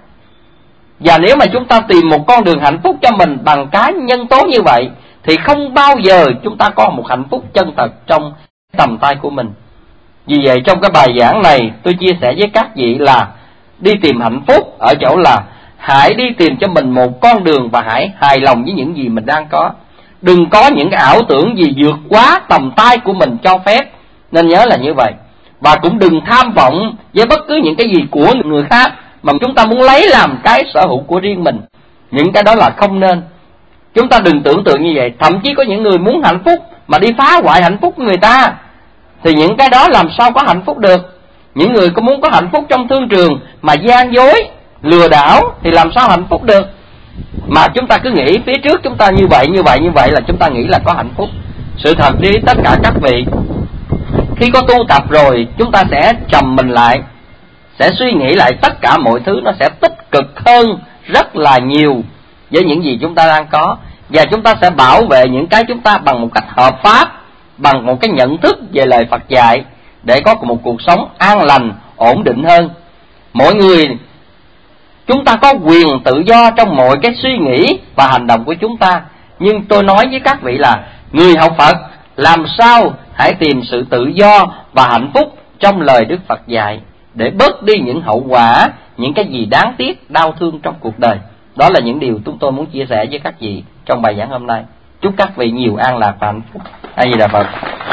Và nếu mà chúng ta tìm một con đường hạnh phúc cho mình bằng cái nhân tố như vậy, thì không bao giờ chúng ta có một hạnh phúc chân thật trong tầm tay của mình. Vì vậy trong cái bài giảng này tôi chia sẻ với các vị là đi tìm hạnh phúc ở chỗ là hãy đi tìm cho mình một con đường và hãy hài lòng với những gì mình đang có. Đừng có những cái ảo tưởng gì vượt quá tầm tay của mình cho phép. Nên nhớ là như vậy. Và cũng đừng tham vọng với bất cứ những cái gì của người khác mà chúng ta muốn lấy làm cái sở hữu của riêng mình. Những cái đó là không nên. Chúng ta đừng tưởng tượng như vậy. Thậm chí có những người muốn hạnh phúc mà đi phá hoại hạnh phúc của người ta, thì những cái đó làm sao có hạnh phúc được. Những người có muốn có hạnh phúc trong thương trường mà gian dối, lừa đảo thì làm sao hạnh phúc được. Mà chúng ta cứ nghĩ phía trước chúng ta như vậy, như vậy, như vậy là chúng ta nghĩ là có hạnh phúc. Sự thật đi tất cả các vị, khi có tu tập rồi chúng ta sẽ trầm mình lại, sẽ suy nghĩ lại tất cả mọi thứ nó sẽ tích cực hơn rất là nhiều với những gì chúng ta đang có. Và chúng ta sẽ bảo vệ những cái chúng ta bằng một cách hợp pháp, bằng một cái nhận thức về lời Phật dạy, để có một cuộc sống an lành, ổn định hơn. Mọi người, chúng ta có quyền tự do trong mọi cái suy nghĩ và hành động của chúng ta. Nhưng tôi nói với các vị là người học Phật làm sao hãy tìm sự tự do và hạnh phúc trong lời Đức Phật dạy, để bớt đi những hậu quả, những cái gì đáng tiếc, đau thương trong cuộc đời. Đó là những điều chúng tôi muốn chia sẻ với các vị trong bài giảng hôm nay. Chúc các vị nhiều an lạc và hạnh phúc. A Di Đà Phật.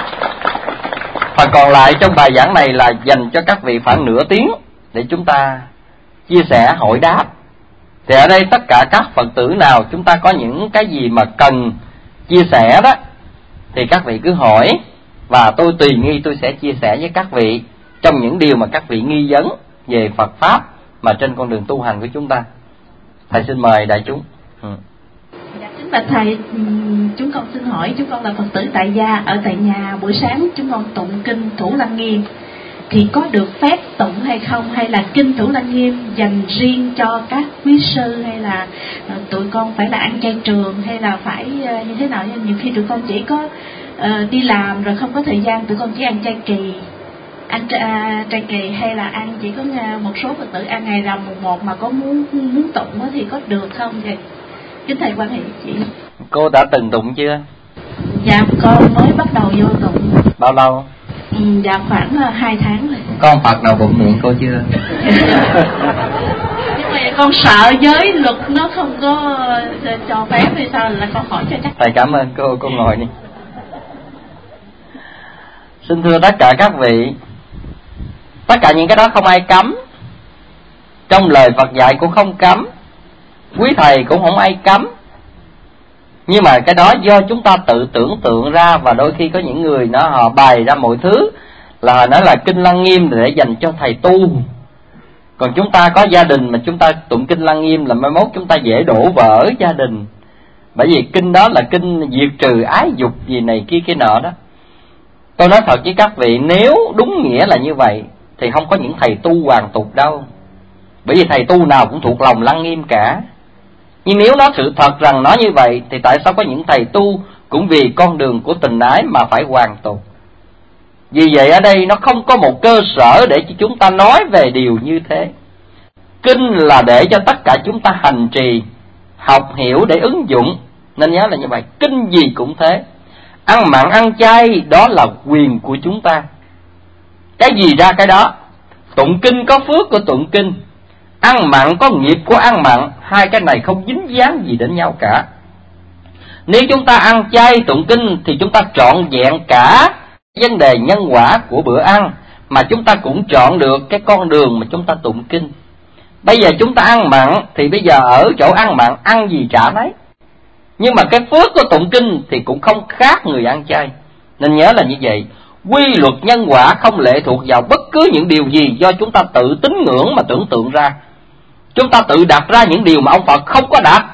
Phần còn lại trong bài giảng này là dành cho các vị khoảng nửa tiếng để chúng ta chia sẻ, hỏi đáp. Thì ở đây tất cả các Phật tử nào chúng ta có những cái gì mà cần chia sẻ đó, thì các vị cứ hỏi, và tôi tùy nghi tôi sẽ chia sẻ với các vị trong những điều mà các vị nghi vấn về Phật Pháp mà trên con đường tu hành của chúng ta. Thầy xin mời đại chúng. Ừ. Dạ, kính bạch thầy, chúng con xin hỏi, chúng con là Phật tử tại gia, ở tại nhà buổi sáng chúng con tụng kinh Thủ Lăng Nghiêm, thì có được phép tụng hay không, hay là kinh Thủ Lăng Nghiêm dành riêng cho các quý sư, hay là uh, tụi con phải là ăn chay trường, hay là phải uh, như thế nào? Nhiều khi tụi con chỉ có uh, đi làm rồi không có thời gian, tụi con chỉ ăn chay kỳ, ăn uh, chay kỳ, hay là ăn chỉ có uh, một số Phật tử ăn ngày rằm mùng một mà có muốn muốn tụng thì có được không vậy? Kính thầy quan hệ chị. Cô đã từng tụng chưa? Dạ con mới bắt đầu vô tụng. Bao lâu? Ừ, dạ khoảng uh, hai tháng rồi. Con Phật nào bụng miệng cô chưa? Nhưng mà con sợ giới luật nó không có cho phép hay sao, là con hỏi cho chắc. Thầy cảm ơn cô, cô ngồi đi. Xin thưa tất cả các vị, tất cả những cái đó không ai cấm, trong lời Phật dạy cũng không cấm, quý thầy cũng không ai cấm. Nhưng mà cái đó do chúng ta tự tưởng tượng ra, và đôi khi có những người nó họ bày ra mọi thứ là nó là kinh Lăng Nghiêm để dành cho thầy tu. Còn chúng ta có gia đình mà chúng ta tụng kinh Lăng Nghiêm là mai mốt chúng ta dễ đổ vỡ gia đình. Bởi vì kinh đó là kinh diệt trừ ái dục gì này kia kia nọ đó. Tôi nói thật với các vị, nếu đúng nghĩa là như vậy thì không có những thầy tu hoàn tục đâu. Bởi vì thầy tu nào cũng thuộc lòng Lăng Nghiêm cả. Nhưng nếu nói sự thật rằng nó như vậy, thì tại sao có những thầy tu cũng vì con đường của tình ái mà phải hoàn tục? Vì vậy ở đây nó không có một cơ sở để cho chúng ta nói về điều như thế. Kinh là để cho tất cả chúng ta hành trì, học hiểu để ứng dụng. Nên nhớ là như vậy, kinh gì cũng thế. Ăn mặn ăn chay đó là quyền của chúng ta. Cái gì ra cái đó. Tụng kinh có phước của tụng kinh, ăn mặn có nghiệp của ăn mặn. Hai cái này không dính dáng gì đến nhau cả. Nếu chúng ta ăn chay tụng kinh thì chúng ta trọn vẹn cả vấn đề nhân quả của bữa ăn, mà chúng ta cũng chọn được cái con đường mà chúng ta tụng kinh. Bây giờ chúng ta ăn mặn thì bây giờ ở chỗ ăn mặn ăn gì trả nấy. Nhưng mà cái phước của tụng kinh thì cũng không khác người ăn chay. Nên nhớ là như vậy, quy luật nhân quả không lệ thuộc vào bất cứ những điều gì do chúng ta tự tín ngưỡng mà tưởng tượng ra. Chúng ta tự đặt ra những điều mà ông Phật không có đặt.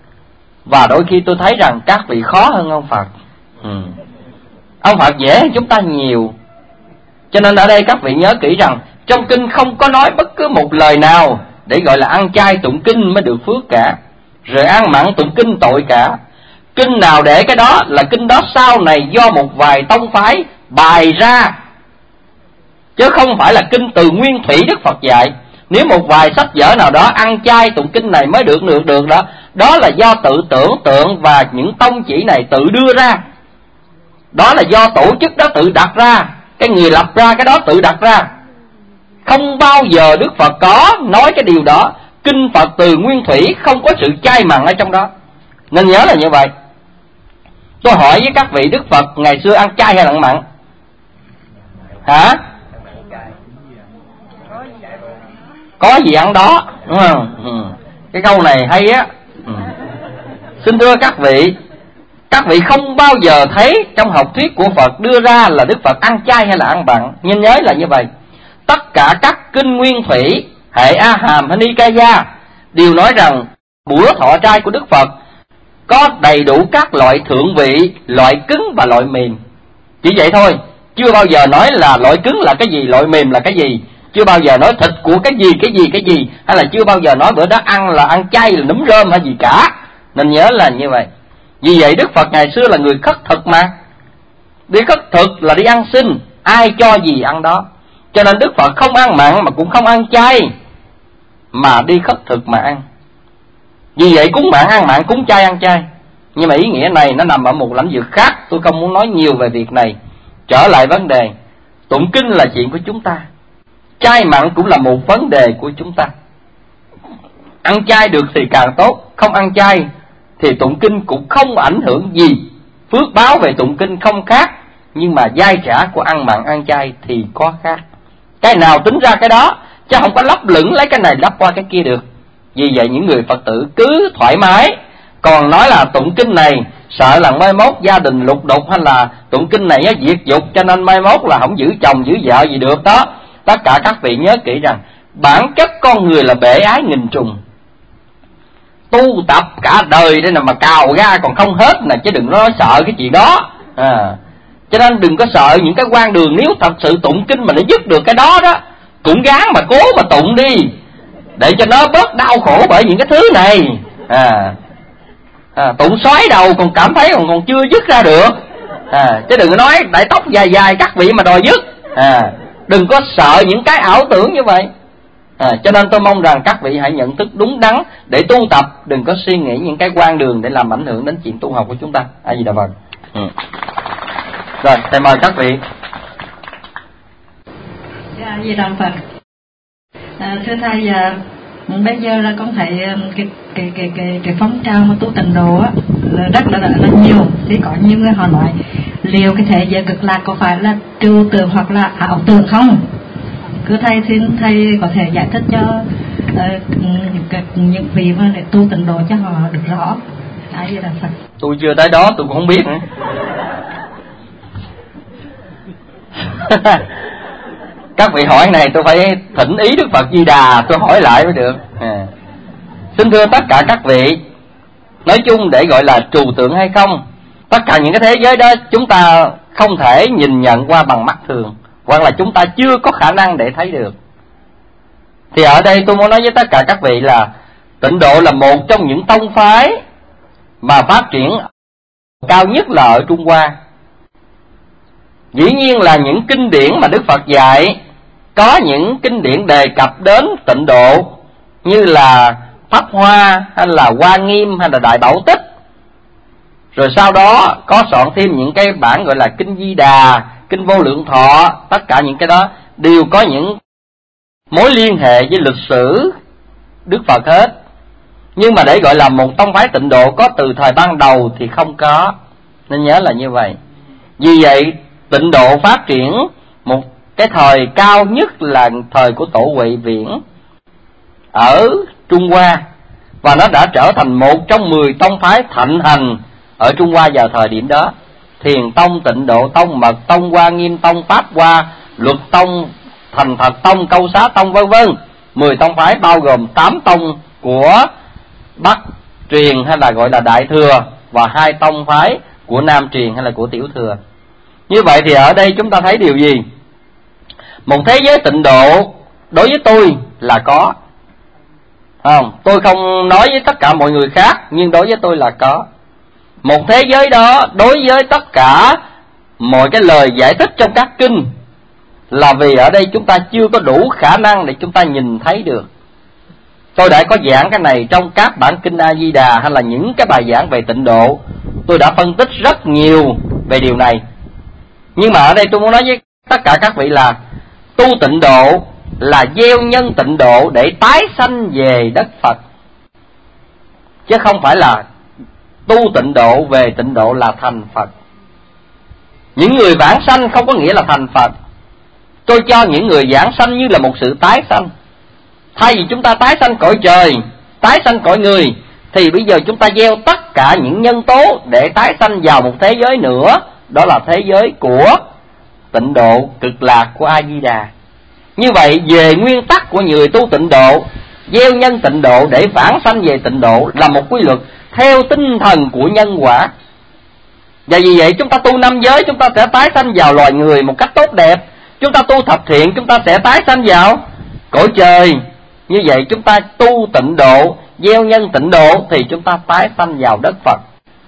Và đôi khi tôi thấy rằng các vị khó hơn ông Phật. ừ. Ông Phật dễ hơn chúng ta nhiều. Cho nên ở đây các vị nhớ kỹ rằng trong kinh không có nói bất cứ một lời nào để gọi là ăn chay tụng kinh mới được phước cả, rồi ăn mặn tụng kinh tội cả. Kinh nào để cái đó là kinh đó sau này do một vài tông phái bài ra, chứ không phải là kinh từ nguyên thủy Đức Phật dạy. Nếu một vài sách vở nào đó ăn chay tụng kinh này mới được được được đó, đó là do tự tưởng tượng và những tông chỉ này tự đưa ra. Đó là do tổ chức đó tự đặt ra, cái người lập ra cái đó tự đặt ra. Không bao giờ Đức Phật có nói cái điều đó. Kinh Phật từ nguyên thủy không có sự chay mặn ở trong đó. Nên nhớ là như vậy. Tôi hỏi với các vị, Đức Phật ngày xưa ăn chay hay ăn mặn? Hả? có gì ăn đó, đúng không? Ừ. Cái câu này hay á. Ừ. Xin thưa các vị, các vị không bao giờ thấy trong học thuyết của Phật đưa ra là Đức Phật ăn chay hay là ăn mặn. Nhưng nhớ là như vậy, tất cả các kinh nguyên thủy, hệ A Hàm hay Nikaya đều nói rằng bữa thọ trai của Đức Phật có đầy đủ các loại thượng vị, loại cứng và loại mềm. Chỉ vậy thôi, chưa bao giờ nói là loại cứng là cái gì, loại mềm là cái gì. Chưa bao giờ nói thịt của cái gì, cái gì, cái gì. Hay là chưa bao giờ nói bữa đó ăn là ăn chay, là núm rơm hay gì cả. Nên nhớ là như vậy. Vì vậy Đức Phật ngày xưa là người khất thực mà. Đi khất thực là đi ăn xin, ai cho gì ăn đó. Cho nên Đức Phật không ăn mặn mà cũng không ăn chay, mà đi khất thực mà ăn. Vì vậy cúng mặn ăn mặn, cúng chay ăn chay. Nhưng mà ý nghĩa này nó nằm ở một lãnh vực khác, tôi không muốn nói nhiều về việc này. Trở lại vấn đề, tụng kinh là chuyện của chúng ta, chay mặn cũng là một vấn đề của chúng ta. Ăn chay được thì càng tốt, không ăn chay thì tụng kinh cũng không ảnh hưởng gì. Phước báo về tụng kinh không khác, nhưng mà giai trả của ăn mặn ăn chay thì có khác. Cái nào tính ra cái đó, chứ không có lấp lửng lấy cái này lấp qua cái kia được. Vì vậy những người Phật tử cứ thoải mái. Còn nói là tụng kinh này sợ là mai mốt gia đình lục đục, hay là tụng kinh này diệt dục cho nên mai mốt là không giữ chồng giữ vợ gì được đó. Tất cả các vị nhớ kỹ rằng bản chất con người là bể ái nghìn trùng, tu tập cả đời đây là mà cào ra còn không hết nè, chứ đừng nói sợ cái chuyện đó. À, cho nên đừng có sợ những cái quan đường. Nếu thật sự tụng kinh mà nó dứt được cái đó đó, cũng gắng mà cố mà tụng đi, để cho nó bớt đau khổ bởi những cái thứ này. À, à tụng xoáy đầu còn cảm thấy còn còn chưa dứt ra được. À, chứ đừng có nói đại tóc dài dài các vị mà đòi dứt. À, đừng có sợ những cái ảo tưởng như vậy. À, cho nên tôi mong rằng các vị hãy nhận thức đúng đắn để tu tập, đừng có suy nghĩ những cái quan đường để làm ảnh hưởng đến chuyện tu học của chúng ta. A Di Đà Phật. Ừ. Rồi, thầy mời các vị. A Di Đà Phật. À, thưa thầy, à, bây giờ là con thấy cái cái cái cái cái phong trào mà tu tịnh độ á là rất là, là là nhiều. Thì có nhiều người họ nói liệu cái thế giới cực lạc có phải là trừu tượng hoặc là ảo tưởng không? Cứ thầy xin thầy có thể giải thích cho uh, những vị mà để tu tịnh độ cho họ được rõ. A Di Đà Phật. Tôi chưa tới đó, tôi cũng không biết nữa. Các vị hỏi này tôi phải thỉnh ý Đức Phật Di Đà tôi hỏi lại mới được. À. Xin thưa tất cả các vị, nói chung để gọi là trừu tượng hay không, tất cả những cái thế giới đó chúng ta không thể nhìn nhận qua bằng mắt thường, hoặc là chúng ta chưa có khả năng để thấy được. Thì ở đây tôi muốn nói với tất cả các vị là Tịnh độ là một trong những tông phái mà phát triển cao nhất là ở Trung Hoa. Dĩ nhiên là những kinh điển mà Đức Phật dạy, có những kinh điển đề cập đến tịnh độ như là Pháp Hoa hay là Hoa Nghiêm hay là Đại Bảo Tích. Rồi sau đó có soạn thêm những cái bản gọi là Kinh Di Đà, Kinh Vô Lượng Thọ. Tất cả những cái đó đều có những mối liên hệ với lịch sử Đức Phật hết. Nhưng mà để gọi là một tông phái tịnh độ có từ thời ban đầu thì không có. Nên nhớ là như vậy. Vì vậy tịnh độ phát triển một cái thời cao nhất là thời của Tổ Huệ Viễn ở Trung Hoa, và nó đã trở thành một trong mười tông phái thịnh hành ở Trung Hoa vào thời điểm đó. Thiền Tông, Tịnh Độ Tông, Mật Tông, Hoa Nghiêm Tông, Pháp Hoa, Luật Tông, Thành Thật Tông, Câu Xá Tông, vân vân. Mười tông phái bao gồm tám tông của Bắc Truyền hay là gọi là Đại Thừa, và hai tông phái của Nam Truyền hay là của Tiểu Thừa. Như vậy thì ở đây chúng ta thấy điều gì? Một thế giới tịnh độ đối với tôi là có. Không, tôi không nói với tất cả mọi người khác, nhưng đối với tôi là có. Một thế giới đó đối với tất cả mọi cái lời giải thích trong các kinh, là vì ở đây chúng ta chưa có đủ khả năng để chúng ta nhìn thấy được. Tôi đã có giảng cái này trong các bản kinh A Di Đà hay là những cái bài giảng về tịnh độ. Tôi đã phân tích rất nhiều về điều này. Nhưng mà ở đây tôi muốn nói với tất cả các vị là tu tịnh độ là gieo nhân tịnh độ để tái sanh về đất Phật, chứ không phải là tu tịnh độ về tịnh độ là thành Phật. Những người vãng sanh không có nghĩa là thành Phật. Tôi cho những người giảng sanh như là một sự tái sanh. Thay vì chúng ta tái sanh cõi trời, tái sanh cõi người, thì bây giờ chúng ta gieo tất cả những nhân tố để tái sanh vào một thế giới nữa, đó là thế giới của tịnh độ cực lạc của A Di Đà. Như vậy về nguyên tắc của người tu tịnh độ, gieo nhân tịnh độ để vãng sanh về tịnh độ là một quy luật theo tinh thần của nhân quả. Và vì vậy chúng ta tu năm giới, chúng ta sẽ tái sanh vào loài người một cách tốt đẹp. Chúng ta tu thập thiện, chúng ta sẽ tái sanh vào cõi trời. Như vậy chúng ta tu tịnh độ, gieo nhân tịnh độ, thì chúng ta tái sanh vào đất Phật.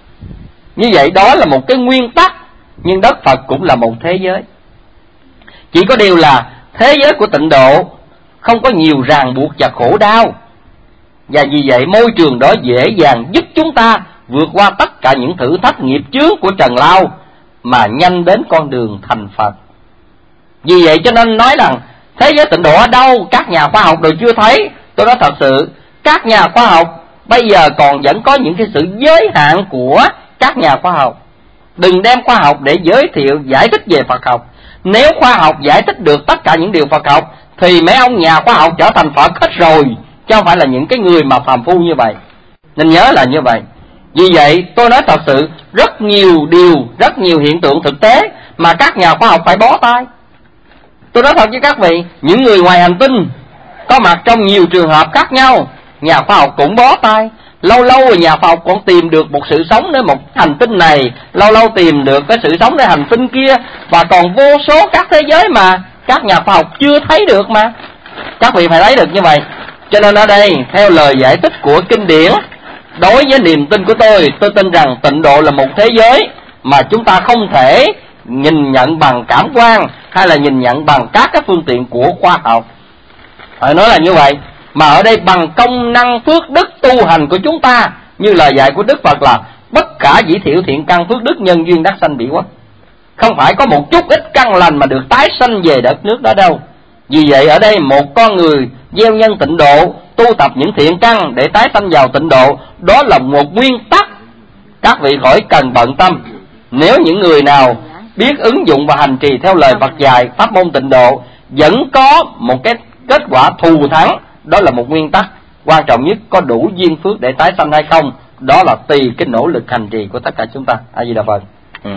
Như vậy đó là một cái nguyên tắc. Nhưng đất Phật cũng là một thế giới. Chỉ có điều là thế giới của tịnh độ không có nhiều ràng buộc và khổ đau, và vì vậy môi trường đó dễ dàng giúp chúng ta vượt qua tất cả những thử thách nghiệp chướng của trần lao mà nhanh đến con đường thành Phật. Vì vậy cho nên nói rằng thế giới tịnh độ ở đâu, các nhà khoa học đều chưa thấy. Tôi nói thật sự, các nhà khoa học bây giờ còn vẫn có những cái sự giới hạn của các nhà khoa học. Đừng đem khoa học để giới thiệu, giải thích về Phật học. Nếu khoa học giải thích được tất cả những điều Phật học thì mấy ông nhà khoa học trở thành Phật hết rồi, chứ không phải là những cái người mà phàm phu như vậy. Nên nhớ là như vậy. Vì vậy tôi nói thật sự, rất nhiều điều, rất nhiều hiện tượng thực tế mà các nhà khoa học phải bó tay. Tôi nói thật với các vị, những người ngoài hành tinh có mặt trong nhiều trường hợp khác nhau, nhà khoa học cũng bó tay. Lâu lâu rồi nhà khoa học còn tìm được một sự sống nơi một hành tinh này, lâu lâu tìm được cái sự sống nơi hành tinh kia, và còn vô số các thế giới mà các nhà khoa học chưa thấy được mà. Các vị phải thấy được như vậy. Cho nên ở đây, theo lời giải thích của kinh điển, đối với niềm tin của tôi, tôi tin rằng tịnh độ là một thế giới mà chúng ta không thể nhìn nhận bằng cảm quan hay là nhìn nhận bằng các cái phương tiện của khoa học. Phải nói là như vậy. Mà ở đây bằng công năng phước đức tu hành của chúng ta, như lời dạy của Đức Phật là bất khả dĩ thiểu thiện căn phước đức nhân duyên đắc sanh bỉ quốc. Không phải có một chút ít căn lành mà được tái sanh về đất nước đó đâu. Vì vậy ở đây một con người gieo nhân tịnh độ, tu tập những thiện căn để tái sanh vào tịnh độ, đó là một nguyên tắc. Các vị khỏi cần bận tâm. Nếu những người nào biết ứng dụng và hành trì theo lời Phật dạy, pháp môn tịnh độ vẫn có một cái kết quả thù thắng, đó là một nguyên tắc. Quan trọng nhất có đủ duyên phước để tái sanh hay không, đó là tùy cái nỗ lực hành trì của tất cả chúng ta. A Di Đà Phật. Ừ.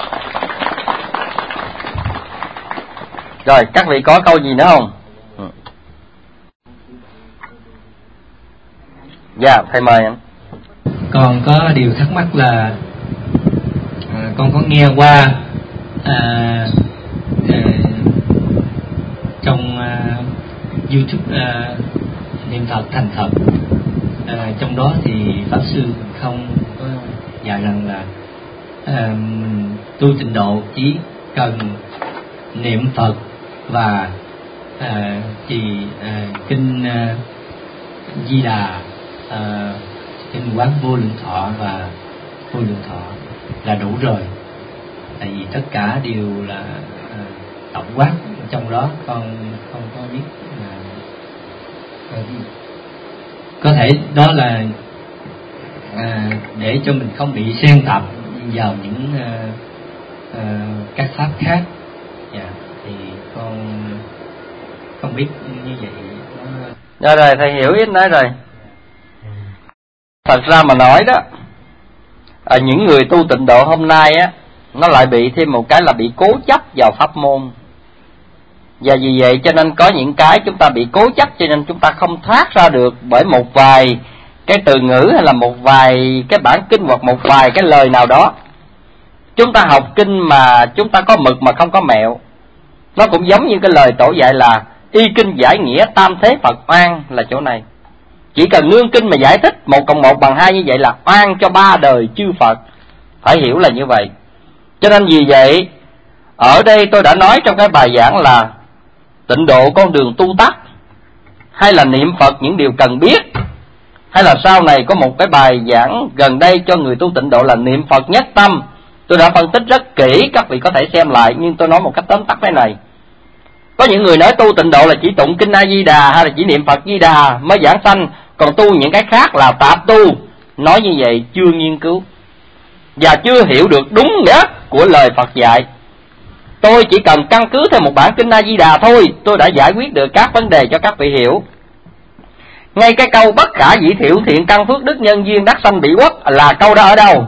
Rồi các vị có câu gì nữa không? Ừ. Dạ thầy mời anh. Con có điều thắc mắc là à, con có nghe qua à, à, trong à, YouTube à, niệm Phật thành Phật, à, trong đó thì Pháp Sư không có dạy rằng là à, tu tịnh độ chỉ cần niệm Phật và à, trì à, kinh à, Di Đà, à, kinh Quán Vô Lượng Thọ và Vô Lượng Thọ là đủ rồi. Tại vì tất cả đều là à, tổng quát trong đó, con không có biết là à, có thể đó là à, để cho mình không bị xen tập vào những à, à, các pháp khác. Dạ, thì con không biết như vậy. Rồi rồi thầy hiểu ý nói rồi. Thật ra mà nói đó, à, những người tu tịnh độ hôm nay á, nó lại bị thêm một cái là bị cố chấp vào pháp môn. Và vì vậy cho nên có những cái chúng ta bị cố chấp, cho nên chúng ta không thoát ra được bởi một vài cái từ ngữ hay là một vài cái bản kinh hoặc một vài cái lời nào đó. Chúng ta học kinh mà chúng ta có mực mà không có mẹo. Nó cũng giống như cái lời tổ dạy là y kinh giải nghĩa tam thế Phật oan là chỗ này. Chỉ cần nương kinh mà giải thích một cộng một bằng hai như vậy là oan cho ba đời chư Phật. Phải hiểu là như vậy. Cho nên vì vậy, ở đây tôi đã nói trong cái bài giảng là tịnh độ con đường tu tắt, hay là niệm Phật những điều cần biết, hay là sau này có một cái bài giảng gần đây cho người tu tịnh độ là niệm Phật nhất tâm. Tôi đã phân tích rất kỹ, các vị có thể xem lại, nhưng tôi nói một cách tóm tắt thế này. Có những người nói tu tịnh độ là chỉ tụng kinh A Di Đà hay là chỉ niệm Phật Di Đà mới giảng sanh, còn tu những cái khác là tạp tu. Nói như vậy chưa nghiên cứu và chưa hiểu được đúng nghĩa của lời Phật dạy. Tôi chỉ cần căn cứ theo một bản kinh A Di Đà thôi, tôi đã giải quyết được các vấn đề cho các vị hiểu. Ngay cái câu bất khả dĩ thiểu thiện căn phước đức nhân duyên đắc sanh bị quốc là câu đó ở đâu?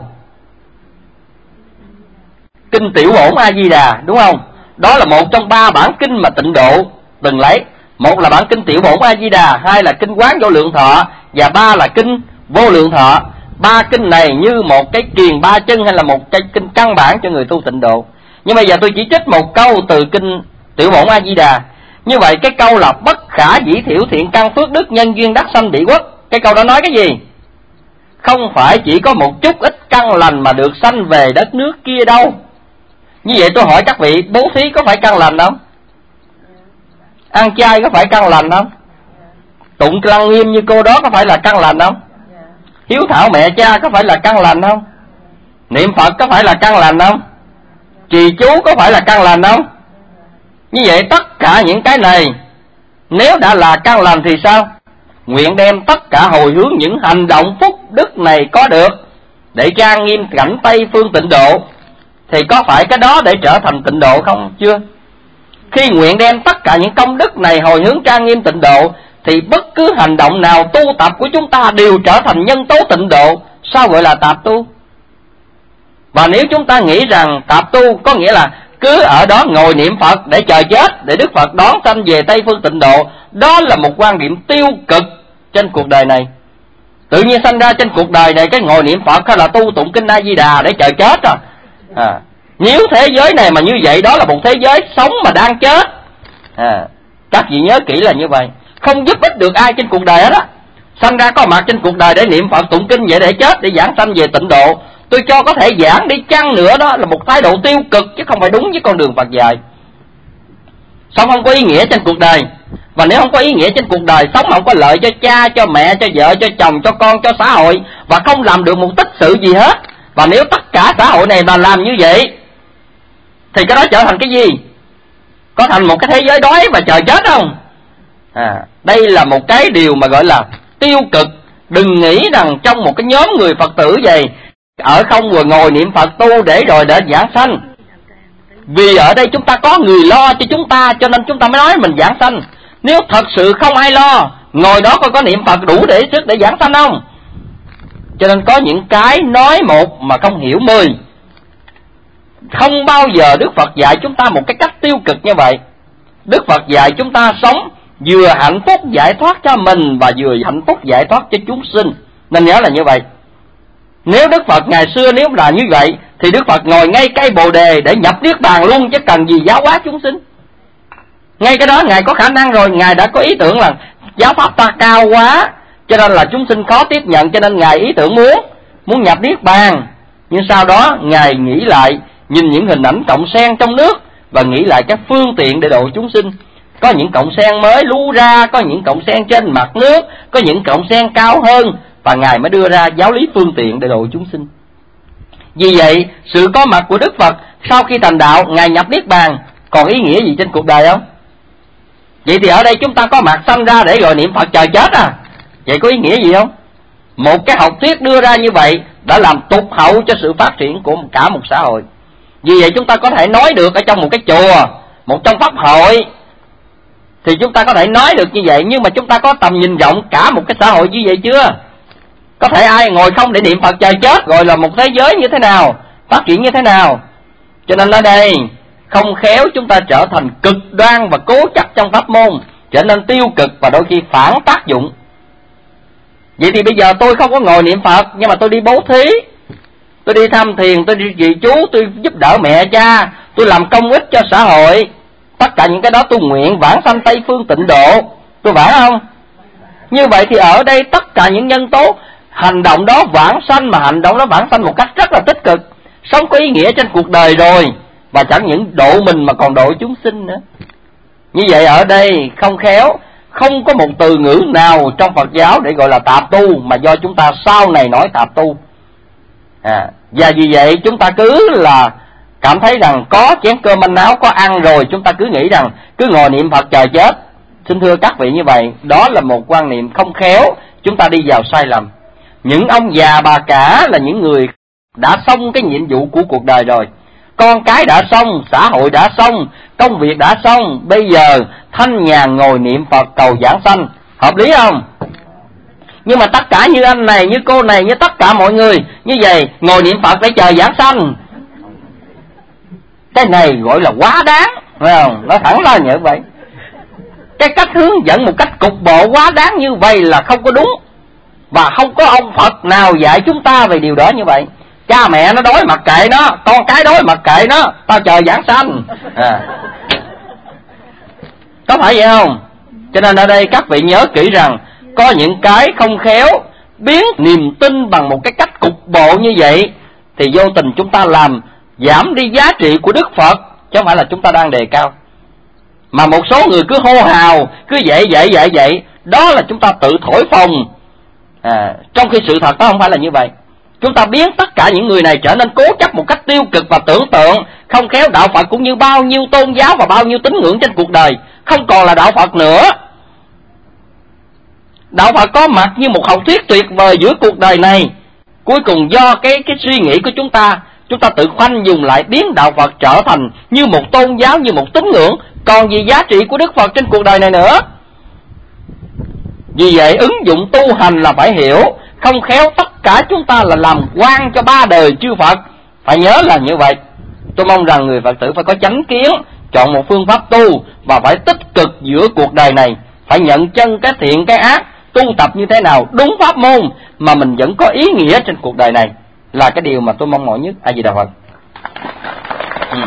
Kinh Tiểu Bổn A Di Đà, đúng không? Đó là một trong ba bản kinh mà Tịnh Độ từng lấy. Một là bản kinh Tiểu Bổn A Di Đà, hai là kinh Quán Vô Lượng Thọ, và ba là kinh Vô Lượng Thọ. Ba kinh này như một cái truyền ba chân hay là một cái kinh căn bản cho người tu Tịnh Độ. Nhưng bây giờ tôi chỉ trích một câu từ kinh Tiểu Bổn A Di Đà. Như vậy cái câu là bất khả dĩ thiểu thiện căn phước đức nhân duyên đắc sanh bị quốc, cái câu đó nói cái gì? Không phải chỉ có một chút ít căn lành mà được sanh về đất nước kia đâu. Như vậy tôi hỏi các vị, bố thí có phải căn lành không? Ăn chay có phải căn lành không? Tụng Lăng Nghiêm như cô đó có phải là căn lành không? Hiếu thảo mẹ cha có phải là căn lành không? Niệm Phật có phải là căn lành không? Trì chú có phải là căn lành không? Như vậy tất cả những cái này nếu đã là căn lành thì sao? Nguyện đem tất cả hồi hướng những hành động phúc đức này có được để trang nghiêm cảnh Tây phương Tịnh Độ, thì có phải cái đó để trở thành Tịnh Độ không? Chưa. Khi nguyện đem tất cả những công đức này hồi hướng trang nghiêm Tịnh Độ, thì bất cứ hành động nào tu tập của chúng ta đều trở thành nhân tố Tịnh Độ. Sao gọi là tạp tu? Và nếu chúng ta nghĩ rằng tạp tu có nghĩa là cứ ở đó ngồi niệm Phật để chờ chết, để Đức Phật đón sanh về Tây phương Tịnh Độ, đó là một quan điểm tiêu cực trên cuộc đời này. Tự nhiên sanh ra trên cuộc đời này cái ngồi niệm Phật hay là tu tụng kinh A Di Đà để chờ chết rồi. À, nếu thế giới này mà như vậy, đó là một thế giới sống mà đang chết. À, các vị nhớ kỹ là như vậy. Không giúp ích được ai trên cuộc đời hết á. Sanh ra có mặt trên cuộc đời để niệm Phật tụng kinh vậy để chết, để giảng sanh về Tịnh Độ. Tôi cho có thể giảng đi chăng nữa, đó là một thái độ tiêu cực chứ không phải đúng với con đường Phật dạy. Sống không có ý nghĩa trên cuộc đời. Và nếu không có ý nghĩa trên cuộc đời, sống không có lợi cho cha, cho mẹ, cho vợ, cho chồng, cho con, cho xã hội, và không làm được một tích sự gì hết. Và nếu tất cả xã hội này mà làm như vậy, thì cái đó trở thành cái gì? Có thành một cái thế giới đói và chờ chết không? À, đây là một cái điều mà gọi là tiêu cực. Đừng nghĩ rằng trong một cái nhóm người Phật tử vậy, ở không rồi ngồi niệm Phật tu để rồi để giảng sanh. Vì ở đây chúng ta có người lo cho chúng ta, cho nên chúng ta mới nói mình giảng sanh. Nếu thật sự không ai lo, ngồi đó coi có niệm Phật đủ để sức để giảng sanh không? Cho nên có những cái nói một mà không hiểu mười. Không bao giờ Đức Phật dạy chúng ta một cái cách tiêu cực như vậy. Đức Phật dạy chúng ta sống vừa hạnh phúc giải thoát cho mình và vừa hạnh phúc giải thoát cho chúng sinh. Nên nhớ là như vậy. Nếu Đức Phật ngày xưa nếu là như vậy, thì Đức Phật ngồi ngay cây Bồ Đề để nhập Niết Bàn luôn, chứ cần gì giáo hóa chúng sinh. Ngay cái đó Ngài có khả năng rồi. Ngài đã có ý tưởng là giáo pháp ta cao quá, cho nên là chúng sinh khó tiếp nhận, cho nên Ngài ý tưởng muốn Muốn nhập Niết Bàn. Nhưng sau đó Ngài nghĩ lại, nhìn những hình ảnh cọng sen trong nước và nghĩ lại các phương tiện để độ chúng sinh. Có những cọng sen mới lú ra, có những cọng sen trên mặt nước, có những cọng sen cao hơn, và Ngài mới đưa ra giáo lý phương tiện để độ chúng sinh. Vì vậy, sự có mặt của Đức Phật sau khi thành đạo, Ngài nhập Niết Bàn còn ý nghĩa gì trên cuộc đời không? Vậy thì ở đây chúng ta có mặt sanh ra để rồi niệm Phật chờ chết à? Vậy có ý nghĩa gì không? Một cái học thuyết đưa ra như vậy đã làm tụt hậu cho sự phát triển của cả một xã hội. Vì vậy chúng ta có thể nói được ở trong một cái chùa, một trong pháp hội, thì chúng ta có thể nói được như vậy. Nhưng mà chúng ta có tầm nhìn rộng cả một cái xã hội như vậy chưa? Có thể ai ngồi không để niệm Phật chờ chết rồi là một thế giới như thế nào, phát triển như thế nào? Cho nên ở đây không khéo chúng ta trở thành cực đoan và cố chấp trong pháp môn, trở nên tiêu cực và đôi khi phản tác dụng. Vậy thì bây giờ tôi không có ngồi niệm Phật, nhưng mà tôi đi bố thí, tôi đi thăm thiền, tôi đi trì chú, tôi giúp đỡ mẹ cha, tôi làm công ích cho xã hội. Tất cả những cái đó tôi nguyện vãng sanh Tây phương Tịnh Độ. Tôi vãng không? Như vậy thì ở đây tất cả những nhân tố hành động đó vãng sanh, mà hành động đó vãng sanh một cách rất là tích cực, sống có ý nghĩa trên cuộc đời rồi, và chẳng những độ mình mà còn độ chúng sinh nữa. Như vậy ở đây không khéo, không có một từ ngữ nào trong Phật giáo để gọi là tạp tu, mà do chúng ta sau này nói tạp tu. À, và vì vậy chúng ta cứ là cảm thấy rằng có chén cơm manh áo, có ăn rồi, chúng ta cứ nghĩ rằng cứ ngồi niệm Phật chờ chết. Xin thưa các vị, như vậy đó là một quan niệm không khéo, chúng ta đi vào sai lầm. Những ông già bà cả là những người đã xong cái nhiệm vụ của cuộc đời rồi. Con cái đã xong, xã hội đã xong, công việc đã xong, bây giờ thanh nhàn ngồi niệm Phật cầu giảng sanh. Hợp lý không? Nhưng mà tất cả như anh này, như cô này, như tất cả mọi người như vậy ngồi niệm Phật để chờ giảng sanh, cái này gọi là quá đáng, phải không? Nói thẳng ra như vậy. Cái cách hướng dẫn một cách cục bộ quá đáng như vậy là không có đúng, và không có ông Phật nào dạy chúng ta về điều đó như vậy. Cha mẹ nó đói mặc kệ nó, con cái đói mặc kệ nó, tao chờ giảng sanh. À. Có phải vậy không? Cho nên ở đây các vị nhớ kỹ rằng có những cái không khéo biến niềm tin bằng một cái cách cục bộ như vậy thì vô tình chúng ta làm giảm đi giá trị của Đức Phật, chứ không phải là chúng ta đang đề cao. Mà một số người cứ hô hào, cứ vậy vậy vậy vậy, đó là chúng ta tự thổi phồng. À, trong khi sự thật đó không phải là như vậy. Chúng ta biến tất cả những người này trở nên cố chấp một cách tiêu cực và tưởng tượng, không khéo đạo Phật cũng như bao nhiêu tôn giáo và bao nhiêu tín ngưỡng trên cuộc đời không còn là đạo Phật nữa. Đạo Phật có mặt như một học thuyết tuyệt vời giữa cuộc đời này. Cuối cùng do cái cái suy nghĩ của chúng ta, chúng ta tự khoanh dùng lại biến đạo Phật trở thành như một tôn giáo, như một tín ngưỡng, còn gì giá trị của Đức Phật trên cuộc đời này nữa. Vì vậy ứng dụng tu hành là phải hiểu, không khéo tất cả chúng ta là làm quan cho ba đời chư Phật. Phải nhớ là như vậy. Tôi mong rằng người Phật tử phải có chánh kiến, chọn một phương pháp tu và phải tích cực giữa cuộc đời này, phải nhận chân cái thiện cái ác, tu tập như thế nào đúng pháp môn mà mình vẫn có ý nghĩa trên cuộc đời này, là cái điều mà tôi mong mỏi nhất. A Di Đà Phật. Ừ.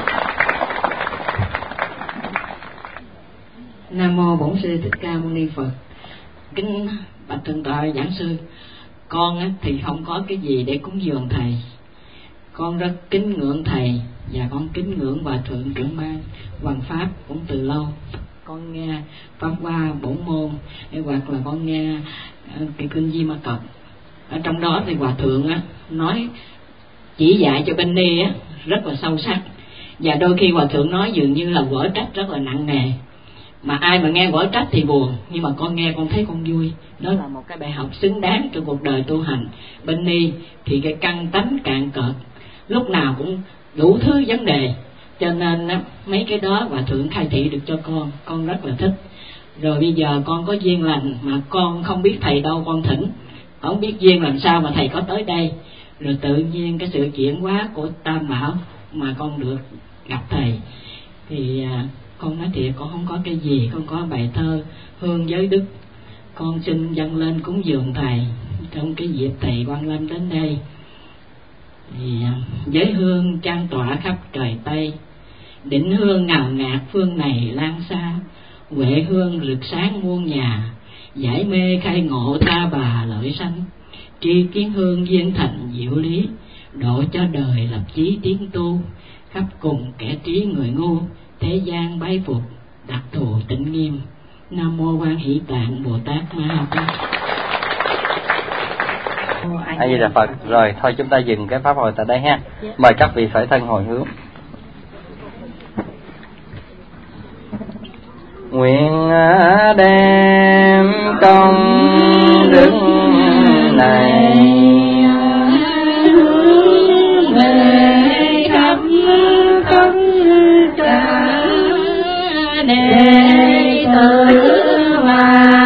Nam mô Bổn Sư Thích Ca Mâu Ni Phật. Kính bạch thượng tọa giảng sư, con thì không có cái gì để cúng dường thầy. Con rất kính ngưỡng thầy và con kính ngưỡng hòa thượng trưởng ban Hoàng Pháp cũng từ lâu. Con nghe Pháp Hoa Bổn Môn hoặc là con nghe cái kinh Di Ma Cật. Ở trong đó thì hòa thượng á, nói chỉ dạy cho bên ni á, rất là sâu sắc, và đôi khi hòa thượng nói dường như là quở trách rất là nặng nề. Mà ai mà nghe quở trách thì buồn, nhưng mà con nghe con thấy con vui. Đó là một cái bài học xứng đáng trong cuộc đời tu hành. Bên ni thì cái căn tánh cạn cợt, lúc nào cũng đủ thứ vấn đề, cho nên mấy cái đó hòa thượng khai thị được cho con, con rất là thích. Rồi bây giờ con có duyên lành mà con không biết thầy đâu con thỉnh, không biết duyên làm sao mà thầy có tới đây. Rồi tự nhiên cái sự chuyển hóa của Tam Bảo mà con được gặp thầy. Thì con nói thiệt con không có cái gì, con có bài thơ Hương Giới Đức, con xin dâng lên cúng dường thầy trong cái dịp thầy Quan Lâm đến đây. Thì giới hương trang tỏa khắp trời Tây, đỉnh hương ngào ngạt phương này lan xa, huệ hương rực sáng muôn nhà, giải mê khai ngộ tha bà lợi sanh, tri kiến hương duyên thành diệu lý, độ cho đời lập chí tiến tu, khắp cùng kẻ trí người ngu, thế gian bái phục đặc thù tịnh nghiêm. Nam mô Quan Hỷ Tạng Bồ Tát Ma Ha Tát. A Di Đà Phật. Rồi thôi chúng ta dừng cái pháp hội tại đây ha. Mời các vị phải thân hồi hướng. Nguyện đem công đức này về khắp tất cả đệ tử và